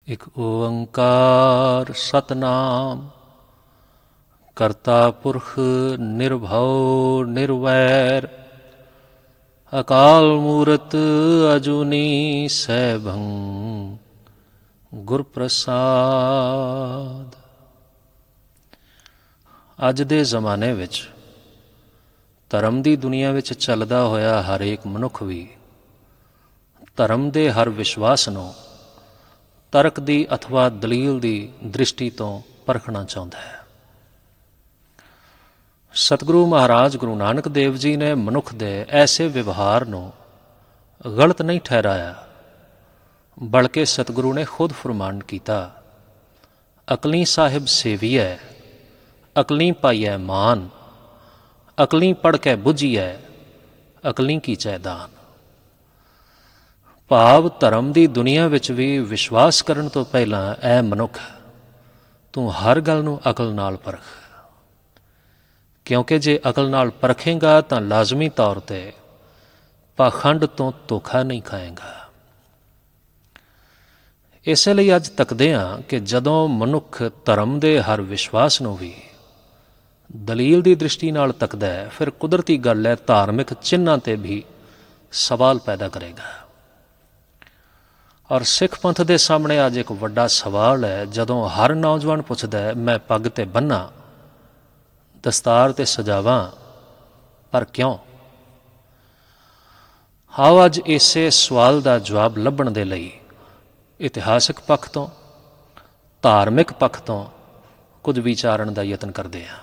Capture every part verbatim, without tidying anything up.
ਇਕ ਓੰਕਾਰ ਸਤਨਾਮ ਕਰਤਾ ਪੁਰਖ ਨਿਰਭਉ ਨਿਰਵੈਰ ਅਕਾਲ ਮੂਰਤ ਅਜੂਨੀ ਸੈਭੰ ਗੁਰ ਪ੍ਰਸਾਦ। ਅੱਜ ਦੇ ਜ਼ਮਾਨੇ ਵਿੱਚ ਧਰਮ ਦੀ ਦੁਨੀਆ ਵਿੱਚ ਚੱਲਦਾ ਹੋਇਆ ਹਰੇਕ ਮਨੁੱਖ ਵੀ ਧਰਮ ਦੇ ਹਰ ਵਿਸ਼ਵਾਸ ਨੂੰ ਤਰਕ ਦੀ ਅਥਵਾ ਦਲੀਲ ਦੀ ਦ੍ਰਿਸ਼ਟੀ ਤੋਂ ਪਰਖਣਾ ਚਾਹੁੰਦਾ ਹੈ। ਸਤਿਗੁਰੂ ਮਹਾਰਾਜ ਗੁਰੂ ਨਾਨਕ ਦੇਵ ਜੀ ਨੇ ਮਨੁੱਖ ਦੇ ਐਸੇ ਵਿਵਹਾਰ ਨੂੰ ਗਲਤ ਨਹੀਂ ਠਹਿਰਾਇਆ, ਬਲਕਿ ਸਤਿਗੁਰੂ ਨੇ ਖੁਦ ਫਰਮਾਨ ਕੀਤਾ, ਅਕਲੀ ਸਾਹਿਬ ਸੇਵੀਐ ਅਕਲੀ ਪਾਈਐ ਮਾਨ, ਅਕਲੀ ਪੜ੍ਹ ਕੇ ਬੁੱਝੀਐ ਅਕਲੀ ਕੀਚੈ ਦਾਨ। ਭਾਵ ਧਰਮ ਦੀ ਦੁਨੀਆ ਵਿੱਚ ਵੀ ਵਿਸ਼ਵਾਸ ਕਰਨ ਤੋਂ ਪਹਿਲਾਂ ਐ ਮਨੁੱਖ ਤੂੰ ਹਰ ਗੱਲ ਨੂੰ ਅਕਲ ਨਾਲ ਪਰਖ, ਕਿਉਂਕਿ ਜੇ ਅਕਲ ਨਾਲ ਪਰਖੇਂਗਾ ਤਾਂ ਲਾਜ਼ਮੀ ਤੌਰ 'ਤੇ ਪਾਖੰਡ ਤੋਂ ਧੋਖਾ ਨਹੀਂ ਖਾਏਂਗਾ। ਇਸੇ ਲਈ ਅੱਜ ਤੱਕਦੇ ਹਾਂ ਕਿ ਜਦੋਂ ਮਨੁੱਖ ਧਰਮ ਦੇ ਹਰ ਵਿਸ਼ਵਾਸ ਨੂੰ ਵੀ ਦਲੀਲ ਦੀ ਦ੍ਰਿਸ਼ਟੀ ਨਾਲ ਤੱਕਦਾ ਹੈ, ਫਿਰ ਕੁਦਰਤੀ ਗੱਲ ਹੈ ਧਾਰਮਿਕ ਚਿੰਨ੍ਹਾਂ 'ਤੇ ਵੀ ਸਵਾਲ ਪੈਦਾ ਕਰੇਗਾ। ਔਰ ਸਿੱਖ ਪੰਥ ਦੇ ਸਾਹਮਣੇ ਅੱਜ ਇੱਕ ਵੱਡਾ ਸਵਾਲ ਹੈ। ਜਦੋਂ ਹਰ ਨੌਜਵਾਨ ਪੁੱਛਦਾ ਹੈ ਮੈਂ ਪੱਗ 'ਤੇ ਬੰਨ੍ਹਾਂ, ਦਸਤਾਰ 'ਤੇ ਸਜਾਵਾਂ, ਪਰ ਕਿਉਂ? ਆਓ ਅੱਜ ਇਸੇ ਸਵਾਲ ਦਾ ਜਵਾਬ ਲੱਭਣ ਦੇ ਲਈ ਇਤਿਹਾਸਕ ਪੱਖ ਤੋਂ, ਧਾਰਮਿਕ ਪੱਖ ਤੋਂ ਕੁਝ ਵਿਚਾਰਨ ਦਾ ਯਤਨ ਕਰਦੇ ਹਾਂ।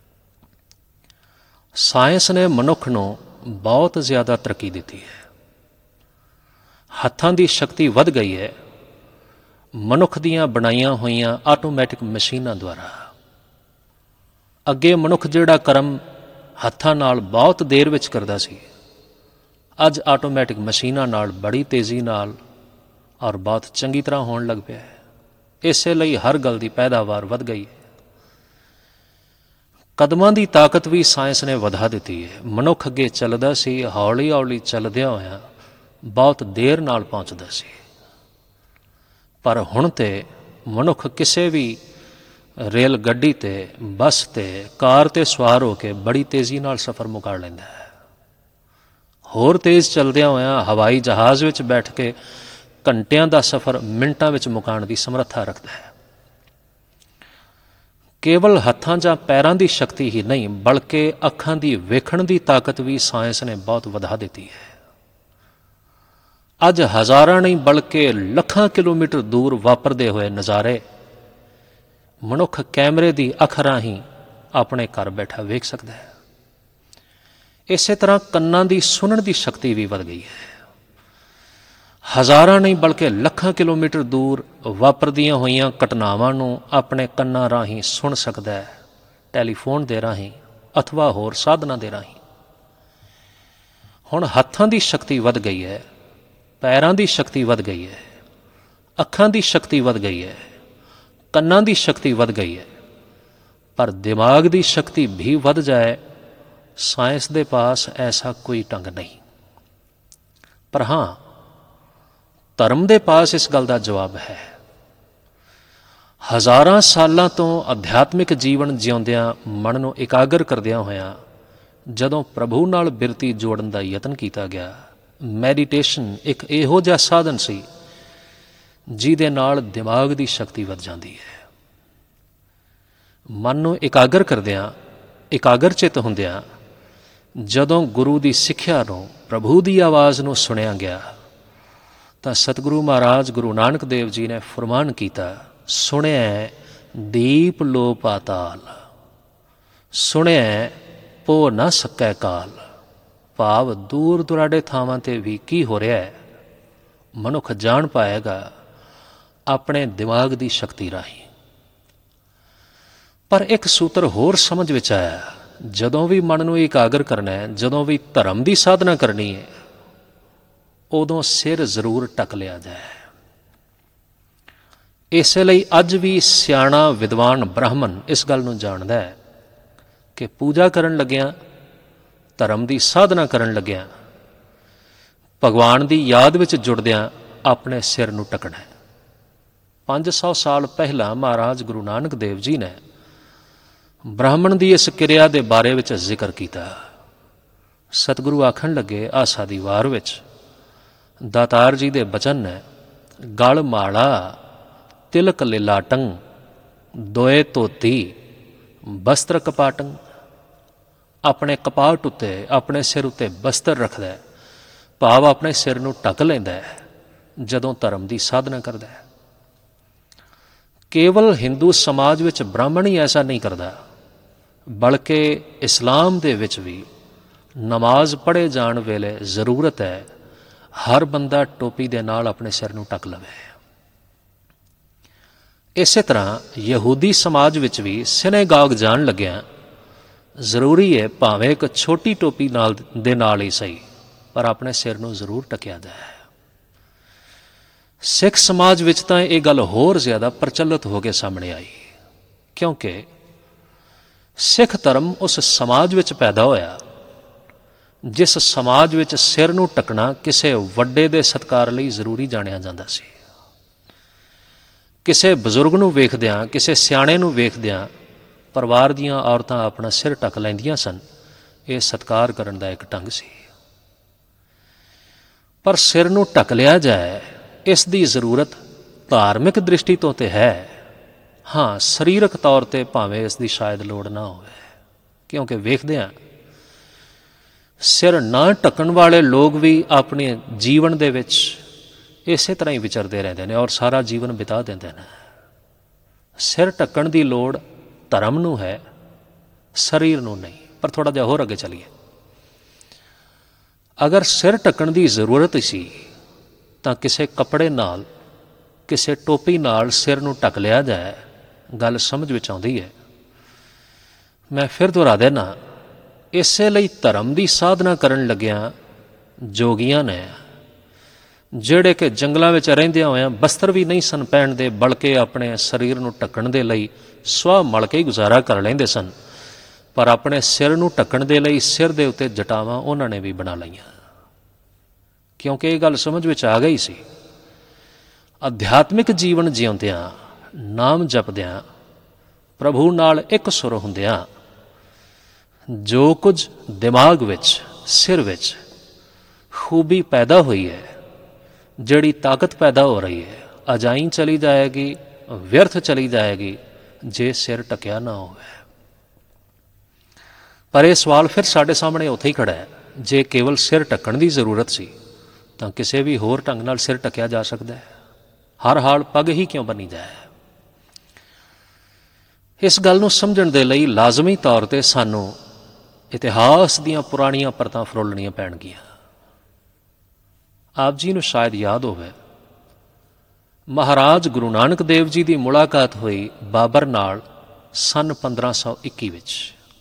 ਸਾਇੰਸ ਨੇ ਮਨੁੱਖ ਨੂੰ ਬਹੁਤ ਜ਼ਿਆਦਾ ਤਰੱਕੀ ਦਿੱਤੀ ਹੈ। ਹੱਥਾਂ ਦੀ ਸ਼ਕਤੀ ਵੱਧ ਗਈ ਹੈ ਮਨੁੱਖ ਦੀਆਂ ਬਣਾਈਆਂ ਹੋਈਆਂ ਆਟੋਮੈਟਿਕ ਮਸ਼ੀਨਾਂ ਦੁਆਰਾ। ਅੱਗੇ ਮਨੁੱਖ ਜਿਹੜਾ ਕਰਮ ਹੱਥਾਂ ਨਾਲ ਬਹੁਤ ਦੇਰ ਵਿੱਚ ਕਰਦਾ ਸੀ, ਅੱਜ ਆਟੋਮੈਟਿਕ ਮਸ਼ੀਨਾਂ ਨਾਲ ਬੜੀ ਤੇਜ਼ੀ ਨਾਲ ਔਰ ਬਹੁਤ ਚੰਗੀ ਤਰ੍ਹਾਂ ਹੋਣ ਲੱਗ ਪਿਆ ਹੈ। ਇਸੇ ਲਈ ਹਰ ਗੱਲ ਦੀ ਪੈਦਾਵਾਰ ਵੱਧ ਗਈ ਹੈ। ਕਦਮਾਂ ਦੀ ਤਾਕਤ ਵੀ ਸਾਇੰਸ ਨੇ ਵਧਾ ਦਿੱਤੀ ਹੈ। ਮਨੁੱਖ ਅੱਗੇ ਚੱਲਦਾ ਸੀ, ਹੌਲੀ ਹੌਲੀ ਚੱਲਦਿਆਂ ਹੋਇਆਂ ਬਹੁਤ ਦੇਰ ਨਾਲ ਪਹੁੰਚਦਾ ਸੀ, ਪਰ ਹੁਣ ਤੇ ਮਨੁੱਖ ਕਿਸੇ ਵੀ ਰੇਲ ਗੱਡੀ 'ਤੇ, ਬੱਸ 'ਤੇ, ਕਾਰ 'ਤੇ ਸਵਾਰ ਹੋ ਕੇ ਬੜੀ ਤੇਜ਼ੀ ਨਾਲ ਸਫ਼ਰ ਮੁਕਾ ਲੈਂਦਾ ਹੈ। ਹੋਰ ਤੇਜ਼ ਚੱਲਦਿਆਂ ਹੋਇਆਂ ਹਵਾਈ ਜਹਾਜ਼ ਵਿੱਚ ਬੈਠ ਕੇ ਘੰਟਿਆਂ ਦਾ ਸਫ਼ਰ ਮਿੰਟਾਂ ਵਿੱਚ ਮੁਕਾਉਣ ਦੀ ਸਮਰੱਥਾ ਰੱਖਦਾ ਹੈ। ਕੇਵਲ ਹੱਥਾਂ ਜਾਂ ਪੈਰਾਂ ਦੀ ਸ਼ਕਤੀ ਹੀ ਨਹੀਂ, ਬਲਕਿ ਅੱਖਾਂ ਦੀ ਵੇਖਣ ਦੀ ਤਾਕਤ ਵੀ ਸਾਇੰਸ ਨੇ ਬਹੁਤ ਵਧਾ ਦਿੱਤੀ ਹੈ। ਅੱਜ ਹਜ਼ਾਰਾਂ ਨਹੀਂ ਬਲਕਿ ਲੱਖਾਂ ਕਿਲੋਮੀਟਰ ਦੂਰ ਵਾਪਰਦੇ ਹੋਏ ਨਜ਼ਾਰੇ ਮਨੁੱਖ ਕੈਮਰੇ ਦੀ ਅੱਖ ਰਾਹੀਂ ਆਪਣੇ ਘਰ ਬੈਠਾ ਵੇਖ ਸਕਦਾ ਹੈ। ਇਸੇ ਤਰ੍ਹਾਂ ਕੰਨਾਂ ਦੀ ਸੁਣਨ ਦੀ ਸ਼ਕਤੀ ਵੀ ਵੱਧ ਗਈ ਹੈ। ਹਜ਼ਾਰਾਂ ਨਹੀਂ ਬਲਕਿ ਲੱਖਾਂ ਕਿਲੋਮੀਟਰ ਦੂਰ ਵਾਪਰਦੀਆਂ ਹੋਈਆਂ ਘਟਨਾਵਾਂ ਨੂੰ ਆਪਣੇ ਕੰਨਾਂ ਰਾਹੀਂ ਸੁਣ ਸਕਦਾ ਹੈ, ਟੈਲੀਫੋਨ ਦੇ ਰਾਹੀਂ ਅਥਵਾ ਹੋਰ ਸਾਧਨਾਂ ਦੇ ਰਾਹੀਂ। ਹੁਣ ਹੱਥਾਂ ਦੀ ਸ਼ਕਤੀ ਵੱਧ ਗਈ ਹੈ, ਪੈਰਾਂ ਦੀ ਸ਼ਕਤੀ ਵੱਧ ਗਈ ਹੈ, ਅੱਖਾਂ ਦੀ ਸ਼ਕਤੀ ਵੱਧ ਗਈ ਹੈ, ਕੰਨਾਂ ਦੀ ਸ਼ਕਤੀ ਵੱਧ ਗਈ ਹੈ, ਪਰ ਦਿਮਾਗ ਦੀ ਸ਼ਕਤੀ ਵੀ ਵੱਧ ਜਾਏ, ਸਾਇੰਸ ਦੇ ਪਾਸ ਐਸਾ ਕੋਈ ਢੰਗ ਨਹੀਂ। ਪਰ ਹਾਂ, ਧਰਮ ਦੇ ਪਾਸ ਇਸ ਗੱਲ ਦਾ ਜਵਾਬ ਹੈ। ਹਜ਼ਾਰਾਂ ਸਾਲਾਂ ਤੋਂ ਅਧਿਆਤਮਿਕ ਜੀਵਨ ਜਿਉਂਦਿਆਂ ਮਨ ਨੂੰ ਇਕਾਗਰ ਕਰਦਿਆਂ ਹੋਇਆਂ ਜਦੋਂ ਪ੍ਰਭੂ ਨਾਲ ਬਿਰਤੀ ਜੋੜਨ ਦਾ ਯਤਨ ਕੀਤਾ ਗਿਆ, ਮੈਡੀਟੇਸ਼ਨ ਇੱਕ ਇਹੋ ਜਿਹਾ ਸਾਧਨ ਸੀ ਜਿਹਦੇ ਨਾਲ ਦਿਮਾਗ ਦੀ ਸ਼ਕਤੀ ਵੱਧ ਜਾਂਦੀ ਹੈ। ਮਨ ਨੂੰ ਇਕਾਗਰ ਕਰਦਿਆਂ, ਇਕਾਗਰ ਚਿੱਤ ਹੁੰਦਿਆਂ ਜਦੋਂ ਗੁਰੂ ਦੀ ਸਿੱਖਿਆ ਨੂੰ, ਪ੍ਰਭੂ ਦੀ ਆਵਾਜ਼ ਨੂੰ ਸੁਣਿਆ ਗਿਆ ਤਾਂ ਸਤਿਗੁਰੂ ਮਹਾਰਾਜ ਗੁਰੂ ਨਾਨਕ ਦੇਵ ਜੀ ਨੇ ਫਰਮਾਨ ਕੀਤਾ, ਸੁਣਿਐ ਦੀਪ ਲੋ ਪਾਤਾਲ, ਸੁਣਿਐ ਪੋ ਨਾ ਸਕੈ ਕਾਲ। ਭਾਵ ਦੂਰ ਦੁਰਾਡੇ ਥਾਵਾਂ 'ਤੇ ਵੀ ਕੀ ਹੋ ਰਿਹਾ ਹੈ ਮਨੁੱਖ ਜਾਣ ਪਾਏਗਾ ਆਪਣੇ ਦਿਮਾਗ ਦੀ ਸ਼ਕਤੀ ਰਾਹੀਂ। ਪਰ ਇੱਕ ਸੂਤਰ ਹੋਰ ਸਮਝ ਵਿੱਚ ਆਇਆ, ਜਦੋਂ ਵੀ ਮਨ ਨੂੰ ਇਕਾਗਰ ਕਰਨਾ ਹੈ, ਜਦੋਂ ਵੀ ਧਰਮ ਦੀ ਸਾਧਨਾ ਕਰਨੀ ਹੈ, ਉਦੋਂ ਸਿਰ ਜ਼ਰੂਰ ਢੱਕ ਲਿਆ ਜਾਏ। ਇਸੇ ਲਈ ਅੱਜ ਵੀ ਸਿਆਣਾ ਵਿਦਵਾਨ ਬ੍ਰਾਹਮਣ ਇਸ ਗੱਲ ਨੂੰ ਜਾਣਦਾ ਹੈ ਕਿ ਪੂਜਾ ਕਰਨ ਲੱਗਿਆਂ, ਧਰਮ ਦੀ ਸਾਧਨਾ ਕਰਨ ਲੱਗਿਆਂ, ਭਗਵਾਨ ਦੀ ਯਾਦ ਵਿੱਚ ਜੁੜਦਿਆਂ ਆਪਣੇ ਸਿਰ ਨੂੰ ਢੱਕਣਾ ਹੈ। ਪੰਜ ਸੌ ਸਾਲ ਪਹਿਲਾਂ ਮਹਾਰਾਜ ਗੁਰੂ ਨਾਨਕ ਦੇਵ ਜੀ ਨੇ ਬ੍ਰਾਹਮਣ ਦੀ ਇਸ ਕਿਰਿਆ ਦੇ ਬਾਰੇ ਵਿੱਚ ਜ਼ਿਕਰ ਕੀਤਾ। ਸਤਿਗੁਰੂ ਆਖਣ ਲੱਗੇ, ਆਸਾ ਦੀ ਵਾਰ ਵਿੱਚ ਦਾਤਾਰ ਜੀ ਦੇ ਬਚਨ ਨੇ, ਗਲ ਮਾਲਾ ਤਿਲਕ ਲਿਲਾਟੰ ਦੋਏ ਧੋਤੀ ਬਸਤਰ ਕਪਾਟੰ। ਆਪਣੇ ਕਪਾਟ ਉੱਤੇ, ਆਪਣੇ ਸਿਰ ਉੱਤੇ ਬਸਤਰ ਰੱਖਦਾ ਹੈ, ਭਾਵ ਆਪਣੇ ਸਿਰ ਨੂੰ ਢੱਕ ਲੈਂਦਾ ਹੈ ਜਦੋਂ ਧਰਮ ਦੀ ਸਾਧਨਾ ਕਰਦਾ ਹੈ। ਕੇਵਲ ਹਿੰਦੂ ਸਮਾਜ ਵਿੱਚ ਬ੍ਰਾਹਮਣ ਹੀ ਐਸਾ ਨਹੀਂ ਕਰਦਾ, ਬਲਕਿ ਇਸਲਾਮ ਦੇ ਵਿੱਚ ਵੀ ਨਮਾਜ਼ ਪੜ੍ਹੇ ਜਾਣ ਵੇਲੇ ਜ਼ਰੂਰਤ ਹੈ ਹਰ ਬੰਦਾ ਟੋਪੀ ਦੇ ਨਾਲ ਆਪਣੇ ਸਿਰ ਨੂੰ ਢੱਕ ਲਵੇ। ਇਸੇ ਤਰ੍ਹਾਂ ਯਹੂਦੀ ਸਮਾਜ ਵਿੱਚ ਵੀ ਸਿਨੇਗਾਗ ਜਾਣ ਲੱਗਿਆ ਜ਼ਰੂਰੀ ਹੈ ਭਾਵੇਂ ਇੱਕ ਛੋਟੀ ਟੋਪੀ ਨਾਲ ਦੇ ਨਾਲ ਹੀ ਸਹੀ, ਪਰ ਆਪਣੇ ਸਿਰ ਨੂੰ ਜ਼ਰੂਰ ਢੱਕਿਆ ਜਾਏ। ਸਿੱਖ ਸਮਾਜ ਵਿੱਚ ਤਾਂ ਇਹ ਗੱਲ ਹੋਰ ਜ਼ਿਆਦਾ ਪ੍ਰਚਲਿਤ ਹੋ ਕੇ ਸਾਹਮਣੇ ਆਈ, ਕਿਉਂਕਿ ਸਿੱਖ ਧਰਮ ਉਸ ਸਮਾਜ ਵਿੱਚ ਪੈਦਾ ਹੋਇਆ ਜਿਸ ਸਮਾਜ ਵਿੱਚ ਸਿਰ ਨੂੰ ਢੱਕਣਾ ਕਿਸੇ ਵੱਡੇ ਦੇ ਸਤਿਕਾਰ ਲਈ ਜ਼ਰੂਰੀ ਜਾਣਿਆ ਜਾਂਦਾ ਸੀ। ਕਿਸੇ ਬਜ਼ੁਰਗ ਨੂੰ ਵੇਖਦਿਆਂ, ਕਿਸੇ ਸਿਆਣੇ ਨੂੰ ਵੇਖਦਿਆਂ ਪਰਿਵਾਰ ਦੀਆਂ ਔਰਤਾਂ ਆਪਣਾ ਸਿਰ ਢੱਕ ਲੈਂਦੀਆਂ ਸਨ। ਇਹ ਸਤਿਕਾਰ ਕਰਨ ਦਾ ਇੱਕ ਢੰਗ ਸੀ। ਪਰ ਸਿਰ ਨੂੰ ਢੱਕ ਲਿਆ ਜਾਏ, ਇਸ ਦੀ ਜ਼ਰੂਰਤ ਧਾਰਮਿਕ ਦ੍ਰਿਸ਼ਟੀ ਤੋਂ ਤੇ ਹੈ, ਹਾਂ ਸਰੀਰਕ ਤੌਰ 'ਤੇ ਭਾਵੇਂ ਇਸ ਦੀ ਸ਼ਾਇਦ ਲੋੜ ਨਾ ਹੋਵੇ, ਕਿਉਂਕਿ ਵੇਖਦੇ ਹਾਂ ਸਿਰ ਨਾ ਢੱਕਣ ਵਾਲੇ ਲੋਕ ਵੀ ਆਪਣੇ ਜੀਵਨ ਦੇ ਵਿੱਚ ਇਸੇ ਤਰ੍ਹਾਂ ਹੀ ਵਿਚਰਦੇ ਰਹਿੰਦੇ ਨੇ ਔਰ ਸਾਰਾ ਜੀਵਨ ਬਿਤਾ ਦਿੰਦੇ ਨੇ। ਸਿਰ ਢੱਕਣ ਦੀ ਲੋੜ ਧਰਮ ਨੂੰ ਹੈ, ਸਰੀਰ ਨੂੰ ਨਹੀਂ। ਪਰ ਥੋੜ੍ਹਾ ਜਿਹਾ ਹੋਰ ਅੱਗੇ ਚੱਲੀਏ। ਅਗਰ ਸਿਰ ਢੱਕਣ ਦੀ ਜ਼ਰੂਰਤ ਸੀ ਤਾਂ ਕਿਸੇ ਕੱਪੜੇ ਨਾਲ, ਕਿਸੇ ਟੋਪੀ ਨਾਲ ਸਿਰ ਨੂੰ ਢੱਕ ਲਿਆ ਜਾਏ, ਗੱਲ ਸਮਝ ਵਿੱਚ ਆਉਂਦੀ ਹੈ। ਮੈਂ ਫਿਰ ਦੁਹਰਾ ਦੇਣਾ, ਇਸੇ ਲਈ ਧਰਮ ਦੀ ਸਾਧਨਾ ਕਰਨ ਲੱਗਿਆਂ ਜੋਗੀਆਂ ਨੇ, ਜਿਹੜੇ ਕਿ ਜੰਗਲਾਂ ਵਿੱਚ ਰਹਿੰਦਿਆਂ ਹੋਇਆਂ ਬਸਤਰ ਵੀ ਨਹੀਂ ਸਨ ਪਹਿਨਦੇ, ਬਲਕਿ ਆਪਣੇ ਸਰੀਰ ਨੂੰ ਢੱਕਣ ਦੇ ਲਈ ਸੁਆਹ ਮਲ ਕੇ ਹੀ ਗੁਜ਼ਾਰਾ ਕਰ ਲੈਂਦੇ ਸਨ, ਪਰ ਆਪਣੇ ਸਿਰ ਨੂੰ ਢੱਕਣ ਦੇ ਲਈ ਸਿਰ ਦੇ ਉੱਤੇ ਜਟਾਵਾਂ ਉਹਨਾਂ ਨੇ ਵੀ ਬਣਾ ਲਈਆਂ, ਕਿਉਂਕਿ ਇਹ ਗੱਲ ਸਮਝ ਵਿੱਚ ਆ ਗਈ ਸੀ ਅਧਿਆਤਮਿਕ ਜੀਵਨ ਜਿਉਂਦਿਆਂ, ਨਾਮ ਜਪਦਿਆਂ, ਪ੍ਰਭੂ ਨਾਲ ਇੱਕ ਸੁਰ ਹੁੰਦਿਆਂ ਜੋ ਕੁਝ ਦਿਮਾਗ ਵਿੱਚ, ਸਿਰ ਵਿੱਚ ਖੂਬੀ ਪੈਦਾ ਹੋਈ ਹੈ, ਜਿਹੜੀ ਤਾਕਤ ਪੈਦਾ ਹੋ ਰਹੀ ਹੈ, ਅਜਾਈਂ ਚਲੀ ਜਾਏਗੀ, ਵਿਅਰਥ ਚਲੀ ਜਾਏਗੀ ਜੇ ਸਿਰ ਢੱਕਿਆ ਨਾ ਹੋਵੇ। ਪਰ ਇਹ ਸਵਾਲ ਫਿਰ ਸਾਡੇ ਸਾਹਮਣੇ ਉੱਥੇ ਹੀ ਖੜ੍ਹਾ ਹੈ, ਜੇ ਕੇਵਲ ਸਿਰ ਢੱਕਣ ਦੀ ਜ਼ਰੂਰਤ ਸੀ ਤਾਂ ਕਿਸੇ ਵੀ ਹੋਰ ਢੰਗ ਨਾਲ ਸਿਰ ਢੱਕਿਆ ਜਾ ਸਕਦਾ ਹੈ, ਹਰ ਹਾਲ ਪੱਗ ਹੀ ਕਿਉਂ ਬੰਨੀ ਜਾਏ। ਇਸ ਗੱਲ ਨੂੰ ਸਮਝਣ ਦੇ ਲਈ ਲਾਜ਼ਮੀ ਤੌਰ 'ਤੇ ਸਾਨੂੰ ਇਤਿਹਾਸ ਦੀਆਂ ਪੁਰਾਣੀਆਂ ਪਰਤਾਂ ਫਰੋਲਣੀਆਂ ਪੈਣਗੀਆਂ। ਆਪ ਜੀ ਨੂੰ ਸ਼ਾਇਦ ਯਾਦ ਹੋਵੇ, ਮਹਾਰਾਜ ਗੁਰੂ ਨਾਨਕ ਦੇਵ ਜੀ ਦੀ ਮੁਲਾਕਾਤ ਹੋਈ ਬਾਬਰ ਨਾਲ ਸੰਨ ਪੰਦਰਾਂ ਸੌ ਇੱਕੀ ਵਿੱਚ।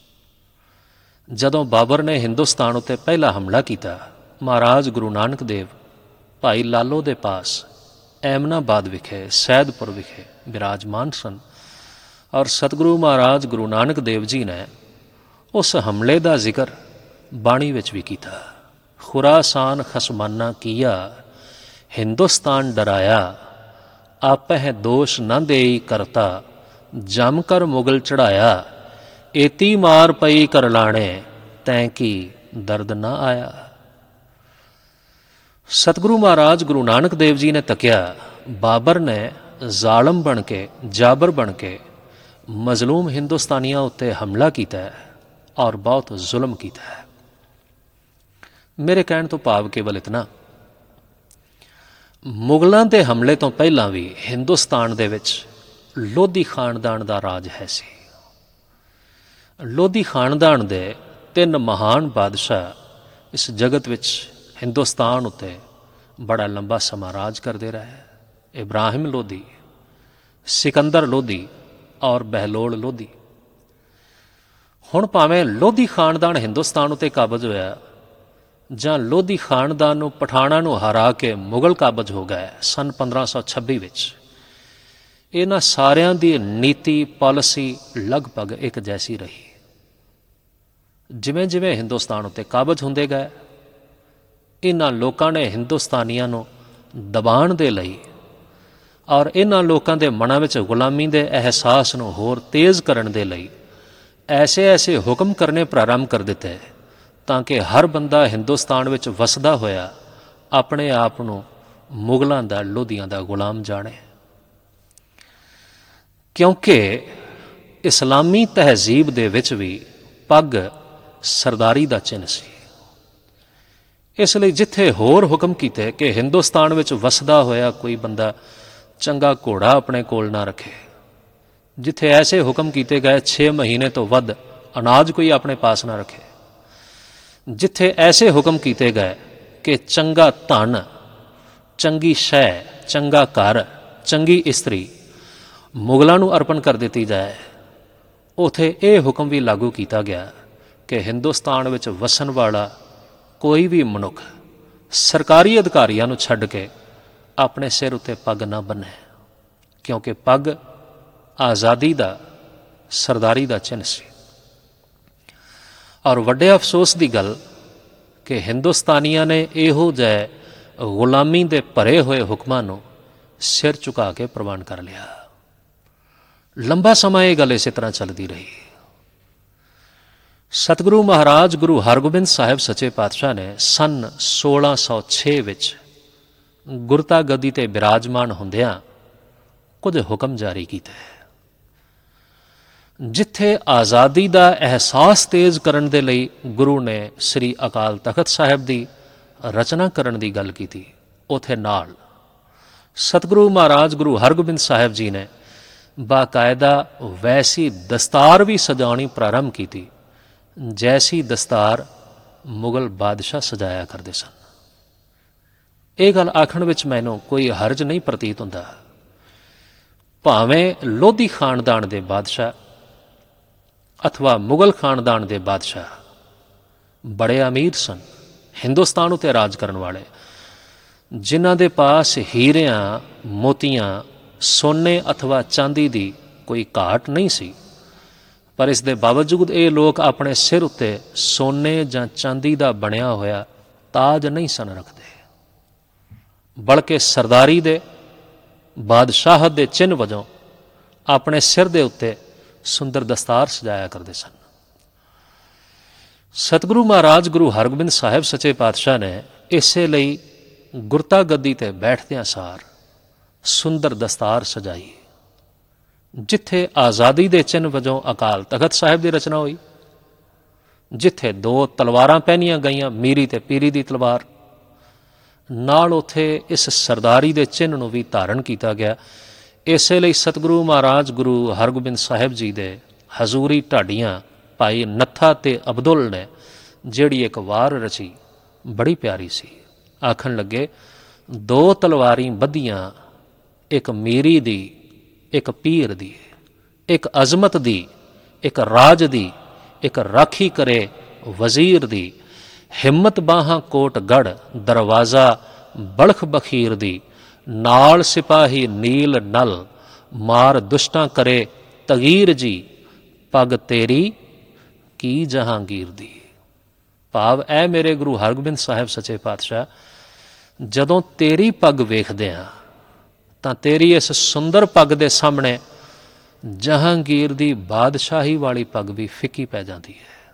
ਜਦੋਂ ਬਾਬਰ ਨੇ ਹਿੰਦੁਸਤਾਨ ਉੱਤੇ ਪਹਿਲਾ ਹਮਲਾ ਕੀਤਾ, ਮਹਾਰਾਜ ਗੁਰੂ ਨਾਨਕ ਦੇਵ ਭਾਈ ਲਾਲੋ ਦੇ ਪਾਸ ਐਮਨਾਬਾਦ ਵਿਖੇ, ਸੈਦਪੁਰ ਵਿਖੇ ਬਿਰਾਜਮਾਨ ਸਨ ਔਰ ਸਤਿਗੁਰੂ ਮਹਾਰਾਜ ਗੁਰੂ ਨਾਨਕ ਦੇਵ ਜੀ ਨੇ ਉਸ ਹਮਲੇ ਦਾ ਜ਼ਿਕਰ ਬਾਣੀ ਵਿੱਚ ਵੀ ਕੀਤਾ। ਖੁਰਾਸਾਨ ਖਸਮਾਨਾ ਕੀਆ, ਹਿੰਦੁਸਤਾਨ ਡਰਾਇਆ, ਆਪਹਿ ਦੋਸ਼ ਨਾ ਦੇਈ ਕਰਤਾ, ਜਮ ਕਰ ਮੁਗਲ ਚੜਾਇਆ, ਏਤੀ ਮਾਰ ਪਈ ਕਰਲਾਣੇ, ਤੈਂ ਕੀ ਦਰਦ ਨਾ ਆਇਆ। ਸਤਿਗੁਰੂ ਮਹਾਰਾਜ ਗੁਰੂ ਨਾਨਕ ਦੇਵ ਜੀ ਨੇ ਤੱਕਿਆ, ਬਾਬਰ ਨੇ ਜ਼ਾਲਮ ਬਣ ਕੇ, ਜਾਬਰ ਬਣ ਕੇ ਮਜ਼ਲੂਮ ਹਿੰਦੁਸਤਾਨੀਆਂ ਉੱਤੇ ਹਮਲਾ ਕੀਤਾ ਹੈ ਔਰ ਬਹੁਤ ਜ਼ੁਲਮ ਕੀਤਾ ਹੈ। ਮੇਰੇ ਕਹਿਣ ਤੋਂ ਭਾਵ ਕੇਵਲ ਇਤਨਾ, ਮੁਗਲਾਂ ਦੇ ਹਮਲੇ ਤੋਂ ਪਹਿਲਾਂ ਵੀ ਹਿੰਦੁਸਤਾਨ ਦੇ ਵਿੱਚ ਲੋਧੀ ਖਾਨਦਾਨ ਦਾ ਰਾਜ ਹੈ ਸੀ। ਲੋਧੀ ਖਾਨਦਾਨ ਦੇ ਤਿੰਨ ਮਹਾਨ ਬਾਦਸ਼ਾਹ ਇਸ ਜਗਤ ਵਿੱਚ ਹਿੰਦੁਸਤਾਨ ਉੱਤੇ ਬੜਾ ਲੰਬਾ ਸਮਾਂ ਰਾਜ ਕਰਦੇ ਰਹੇ। ਇਬਰਾਹਿਮ ਲੋਧੀ, ਸਿਕੰਦਰ ਲੋਧੀ ਔਰ ਬਹਿਲੋਲ ਲੋਧੀ। ਹੁਣ ਭਾਵੇਂ ਲੋਧੀ ਖਾਨਦਾਨ ਹਿੰਦੁਸਤਾਨ ਉੱਤੇ ਕਾਬਜ਼ ਹੋਇਆ ਜਾਂ ਲੋਧੀ ਖਾਨਦਾਨ ਨੂੰ ਪਠਾਣਾਂ ਨੂੰ ਹਰਾ ਕੇ ਮੁਗਲ ਕਾਬਜ਼ ਹੋ ਗਏ ਸੰਨ ਪੰਦਰਾਂ ਸੌ ਛੱਬੀ ਵਿੱਚ, ਇਹਨਾਂ ਸਾਰਿਆਂ ਦੀ ਨੀਤੀ, ਪਾਲਿਸੀ ਲਗਭਗ ਇੱਕ ਜੈਸੀ ਰਹੀ। ਜਿਵੇਂ ਜਿਵੇਂ ਹਿੰਦੁਸਤਾਨ ਉੱਤੇ ਕਾਬਜ਼ ਹੁੰਦੇ ਗਏ, ਇਹਨਾਂ ਲੋਕਾਂ ਨੇ ਹਿੰਦੁਸਤਾਨੀਆਂ ਨੂੰ ਦਬਾਉਣ ਦੇ ਲਈ ਔਰ ਇਹਨਾਂ ਲੋਕਾਂ ਦੇ ਮਨਾਂ ਵਿੱਚ ਗੁਲਾਮੀ ਦੇ ਅਹਿਸਾਸ ਨੂੰ ਹੋਰ ਤੇਜ਼ ਕਰਨ ਦੇ ਲਈ ਐਸੇ ਐਸੇ ਹੁਕਮ ਕਰਨੇ ਪ੍ਰਾਰੰਭ ਕਰ ਦਿੱਤੇ ਤਾਂ ਕਿ ਹਰ ਬੰਦਾ ਹਿੰਦੁਸਤਾਨ ਵਿੱਚ ਵਸਦਾ ਹੋਇਆ ਆਪਣੇ ਆਪ ਨੂੰ ਮੁਗਲਾਂ ਦਾ, ਲੋਧੀਆਂ ਦਾ ਗੁਲਾਮ ਜਾਣੇ। ਕਿਉਂਕਿ ਇਸਲਾਮੀ ਤਹਿਜ਼ੀਬ ਦੇ ਵਿੱਚ ਵੀ ਪੱਗ ਸਰਦਾਰੀ ਦਾ ਚਿੰਨ੍ਹ ਸੀ। ਇਸ ਲਈ ਜਿੱਥੇ ਹੋਰ ਹੁਕਮ ਕੀਤੇ ਕਿ ਹਿੰਦੁਸਤਾਨ ਵਿੱਚ ਵਸਦਾ ਹੋਇਆ ਕੋਈ ਬੰਦਾ ਚੰਗਾ ਘੋੜਾ ਆਪਣੇ ਕੋਲ ਨਾ ਰੱਖੇ, ਜਿੱਥੇ ਐਸੇ ਹੁਕਮ ਕੀਤੇ ਗਏ ਛੇ ਮਹੀਨੇ ਤੋਂ ਵੱਧ ਅਨਾਜ ਕੋਈ ਆਪਣੇ ਪਾਸ ਨਾ ਰੱਖੇ, ਜਿੱਥੇ ਐਸੇ ਹੁਕਮ ਕੀਤੇ ਗਏ ਕਿ ਚੰਗਾ ਧਨ, ਚੰਗੀ ਸ਼ੈ, ਚੰਗਾ ਘਰ, ਚੰਗੀ ਇਸਤਰੀ ਮੁਗਲਾਂ ਨੂੰ ਅਰਪਣ ਕਰ ਦਿੱਤੀ ਜਾਏ, ਉਥੇ ਇਹ ਹੁਕਮ ਵੀ ਲਾਗੂ ਕੀਤਾ ਗਿਆ ਕਿ ਹਿੰਦੁਸਤਾਨ ਵਿੱਚ ਵਸਣ ਵਾਲਾ ਕੋਈ ਵੀ ਮਨੁੱਖ ਸਰਕਾਰੀ ਅਧਿਕਾਰੀਆਂ ਨੂੰ ਛੱਡ ਕੇ ਆਪਣੇ ਸਿਰ ਉੱਤੇ ਪੱਗ ਨਾ ਬੰਨ੍ਹੇ, ਕਿਉਂਕਿ ਪੱਗ ਆਜ਼ਾਦੀ ਦਾ, ਸਰਦਾਰੀ ਦਾ ਚਿੰਨ੍ਹ ਸੀ। ਔਰ ਵੱਡੇ ਅਫਸੋਸ ਦੀ ਗੱਲ ਕਿ ਹਿੰਦੁਸਤਾਨੀਆਂ ਨੇ ਇਹੋ ਜਿਹੇ ਗੁਲਾਮੀ ਦੇ ਭਰੇ ਹੋਏ ਹੁਕਮਾਂ ਨੂੰ ਸਿਰ ਝੁਕਾ ਕੇ ਪ੍ਰਵਾਨ ਕਰ ਲਿਆ। ਲੰਬਾ ਸਮਾਂ ਇਹ ਗੱਲ ਇਸੇ ਤਰ੍ਹਾਂ ਚੱਲਦੀ ਰਹੀ। ਸਤਿਗੁਰੂ ਮਹਾਰਾਜ ਗੁਰੂ ਹਰਗੋਬਿੰਦ ਸਾਹਿਬ ਸੱਚੇ ਪਾਤਸ਼ਾਹ ਨੇ ਸੰਨ ਸੋਲਾਂ ਸੌ ਛੇ ਵਿੱਚ ਗੁਰਤਾ ਗੱਦੀ 'ਤੇ ਬਿਰਾਜਮਾਨ ਹੁੰਦਿਆਂ ਕੁਝ ਹੁਕਮ ਜਾਰੀ ਕੀਤੇ, ਜਿੱਥੇ ਆਜ਼ਾਦੀ ਦਾ ਅਹਿਸਾਸ ਤੇਜ਼ ਕਰਨ ਦੇ ਲਈ ਗੁਰੂ ਨੇ ਸ੍ਰੀ ਅਕਾਲ ਤਖਤ ਸਾਹਿਬ ਦੀ ਰਚਨਾ ਕਰਨ ਦੀ ਗੱਲ ਕੀਤੀ, ਉੱਥੇ ਨਾਲ ਸਤਿਗੁਰੂ ਮਹਾਰਾਜ ਗੁਰੂ ਹਰਗੋਬਿੰਦ ਸਾਹਿਬ ਜੀ ਨੇ ਬਾਕਾਇਦਾ ਵੈਸੀ ਦਸਤਾਰ ਵੀ ਸਜਾਉਣੀ ਪ੍ਰਾਰੰਭ ਕੀਤੀ, ਜੈਸੀ ਦਸਤਾਰ ਮੁਗਲ ਬਾਦਸ਼ਾਹ ਸਜਾਇਆ ਕਰਦੇ ਸਨ। ਇਹ ਗੱਲ ਆਖਣ ਵਿੱਚ ਮੈਨੂੰ ਕੋਈ ਹਰਜ ਨਹੀਂ ਪ੍ਰਤੀਤ ਹੁੰਦਾ। ਭਾਵੇਂ ਲੋਧੀ ਖਾਨਦਾਨ ਦੇ ਬਾਦਸ਼ਾਹ ਅਥਵਾ ਮੁਗਲ ਖਾਨਦਾਨ ਦੇ ਬਾਦਸ਼ਾਹ ਬੜੇ ਅਮੀਰ ਸਨ, ਹਿੰਦੁਸਤਾਨ ਉੱਤੇ ਰਾਜ ਕਰਨ ਵਾਲੇ, ਜਿਨ੍ਹਾਂ ਦੇ ਪਾਸ ਹੀਰਿਆਂ, ਮੋਤੀਆਂ, ਸੋਨੇ ਅਥਵਾ ਚਾਂਦੀ ਦੀ ਕੋਈ ਘਾਟ ਨਹੀਂ ਸੀ, ਪਰ ਇਸ ਦੇ ਬਾਵਜੂਦ ਇਹ ਲੋਕ ਆਪਣੇ ਸਿਰ ਉੱਤੇ ਸੋਨੇ ਜਾਂ ਚਾਂਦੀ ਦਾ ਬਣਿਆ ਹੋਇਆ ਤਾਜ ਨਹੀਂ ਸਨ ਰੱਖਦੇ, ਬਲਕਿ ਸਰਦਾਰੀ ਦੇ, ਬਾਦਸ਼ਾਹਤ ਦੇ ਚਿੰਨ੍ਹ ਵਜੋਂ ਆਪਣੇ ਸਿਰ ਦੇ ਉੱਤੇ ਸੁੰਦਰ ਦਸਤਾਰ ਸਜਾਇਆ ਕਰਦੇ ਸਨ। ਸਤਿਗੁਰੂ ਮਹਾਰਾਜ ਗੁਰੂ ਹਰਗੋਬਿੰਦ ਸਾਹਿਬ ਸੱਚੇ ਪਾਤਸ਼ਾਹ ਨੇ ਇਸੇ ਲਈ ਗੁਰਤਾ ਗੱਦੀ 'ਤੇ ਬੈਠਦਿਆਂ ਸਾਰ ਸੁੰਦਰ ਦਸਤਾਰ ਸਜਾਈ, ਜਿੱਥੇ ਆਜ਼ਾਦੀ ਦੇ ਚਿੰਨ੍ਹ ਵਜੋਂ ਅਕਾਲ ਤਖਤ ਸਾਹਿਬ ਦੀ ਰਚਨਾ ਹੋਈ, ਜਿੱਥੇ ਦੋ ਤਲਵਾਰਾਂ ਪਹਿਨੀਆਂ ਗਈਆਂ, ਮੀਰੀ ਤੇ ਪੀਰੀ ਦੀ ਤਲਵਾਰ ਨਾਲ, ਉੱਥੇ ਇਸ ਸਰਦਾਰੀ ਦੇ ਚਿੰਨ੍ਹ ਨੂੰ ਵੀ ਧਾਰਨ ਕੀਤਾ ਗਿਆ। ਇਸੇ ਲਈ ਸਤਿਗੁਰੂ ਮਹਾਰਾਜ ਗੁਰੂ ਹਰਗੋਬਿੰਦ ਸਾਹਿਬ ਜੀ ਦੇ ਹਜ਼ੂਰੀ ਢਾਡੀਆਂ ਭਾਈ ਨੱਥਾ ਤੇ ਅਬਦੁੱਲ ਨੇ ਜਿਹੜੀ ਇੱਕ ਵਾਰ ਰਚੀ, ਬੜੀ ਪਿਆਰੀ ਸੀ। ਆਖਣ ਲੱਗੇ, ਦੋ ਤਲਵਾਰੀ ਬੱਧੀਆਂ, ਇੱਕ ਮੀਰੀ ਦੀ, ਇੱਕ ਪੀਰ ਦੀ, ਇੱਕ ਅਜ਼ਮਤ ਦੀ, ਇੱਕ ਰਾਜ ਦੀ, ਇੱਕ ਰਾਖੀ ਕਰੇ ਵਜ਼ੀਰ ਦੀ, ਹਿੰਮਤ ਬਾਹਾਂ ਕੋਟ ਗੜ ਦਰਵਾਜ਼ਾ ਬਲਖ ਬਖੀਰ ਦੀ, ਨਾਲ ਸਿਪਾਹੀ ਨੀਲ ਨਲ ਮਾਰ ਦੁਸ਼ਟਾਂ ਕਰੇ ਤਗੀਰ ਜੀ, ਪੱਗ ਤੇਰੀ ਕੀ ਜਹਾਂਗੀਰ ਦੀ। ਭਾਵ ਐ ਮੇਰੇ ਗੁਰੂ ਹਰਗੋਬਿੰਦ ਸਾਹਿਬ ਸੱਚੇ ਪਾਤਸ਼ਾਹ, ਜਦੋਂ ਤੇਰੀ ਪੱਗ ਵੇਖਦੇ ਹਾਂ ਤਾਂ ਤੇਰੀ ਇਸ ਸੁੰਦਰ ਪੱਗ ਦੇ ਸਾਹਮਣੇ ਜਹਾਂਗੀਰ ਦੀ ਬਾਦਸ਼ਾਹੀ ਵਾਲੀ ਪੱਗ ਵੀ ਫਿੱਕੀ ਪੈ ਜਾਂਦੀ ਹੈ।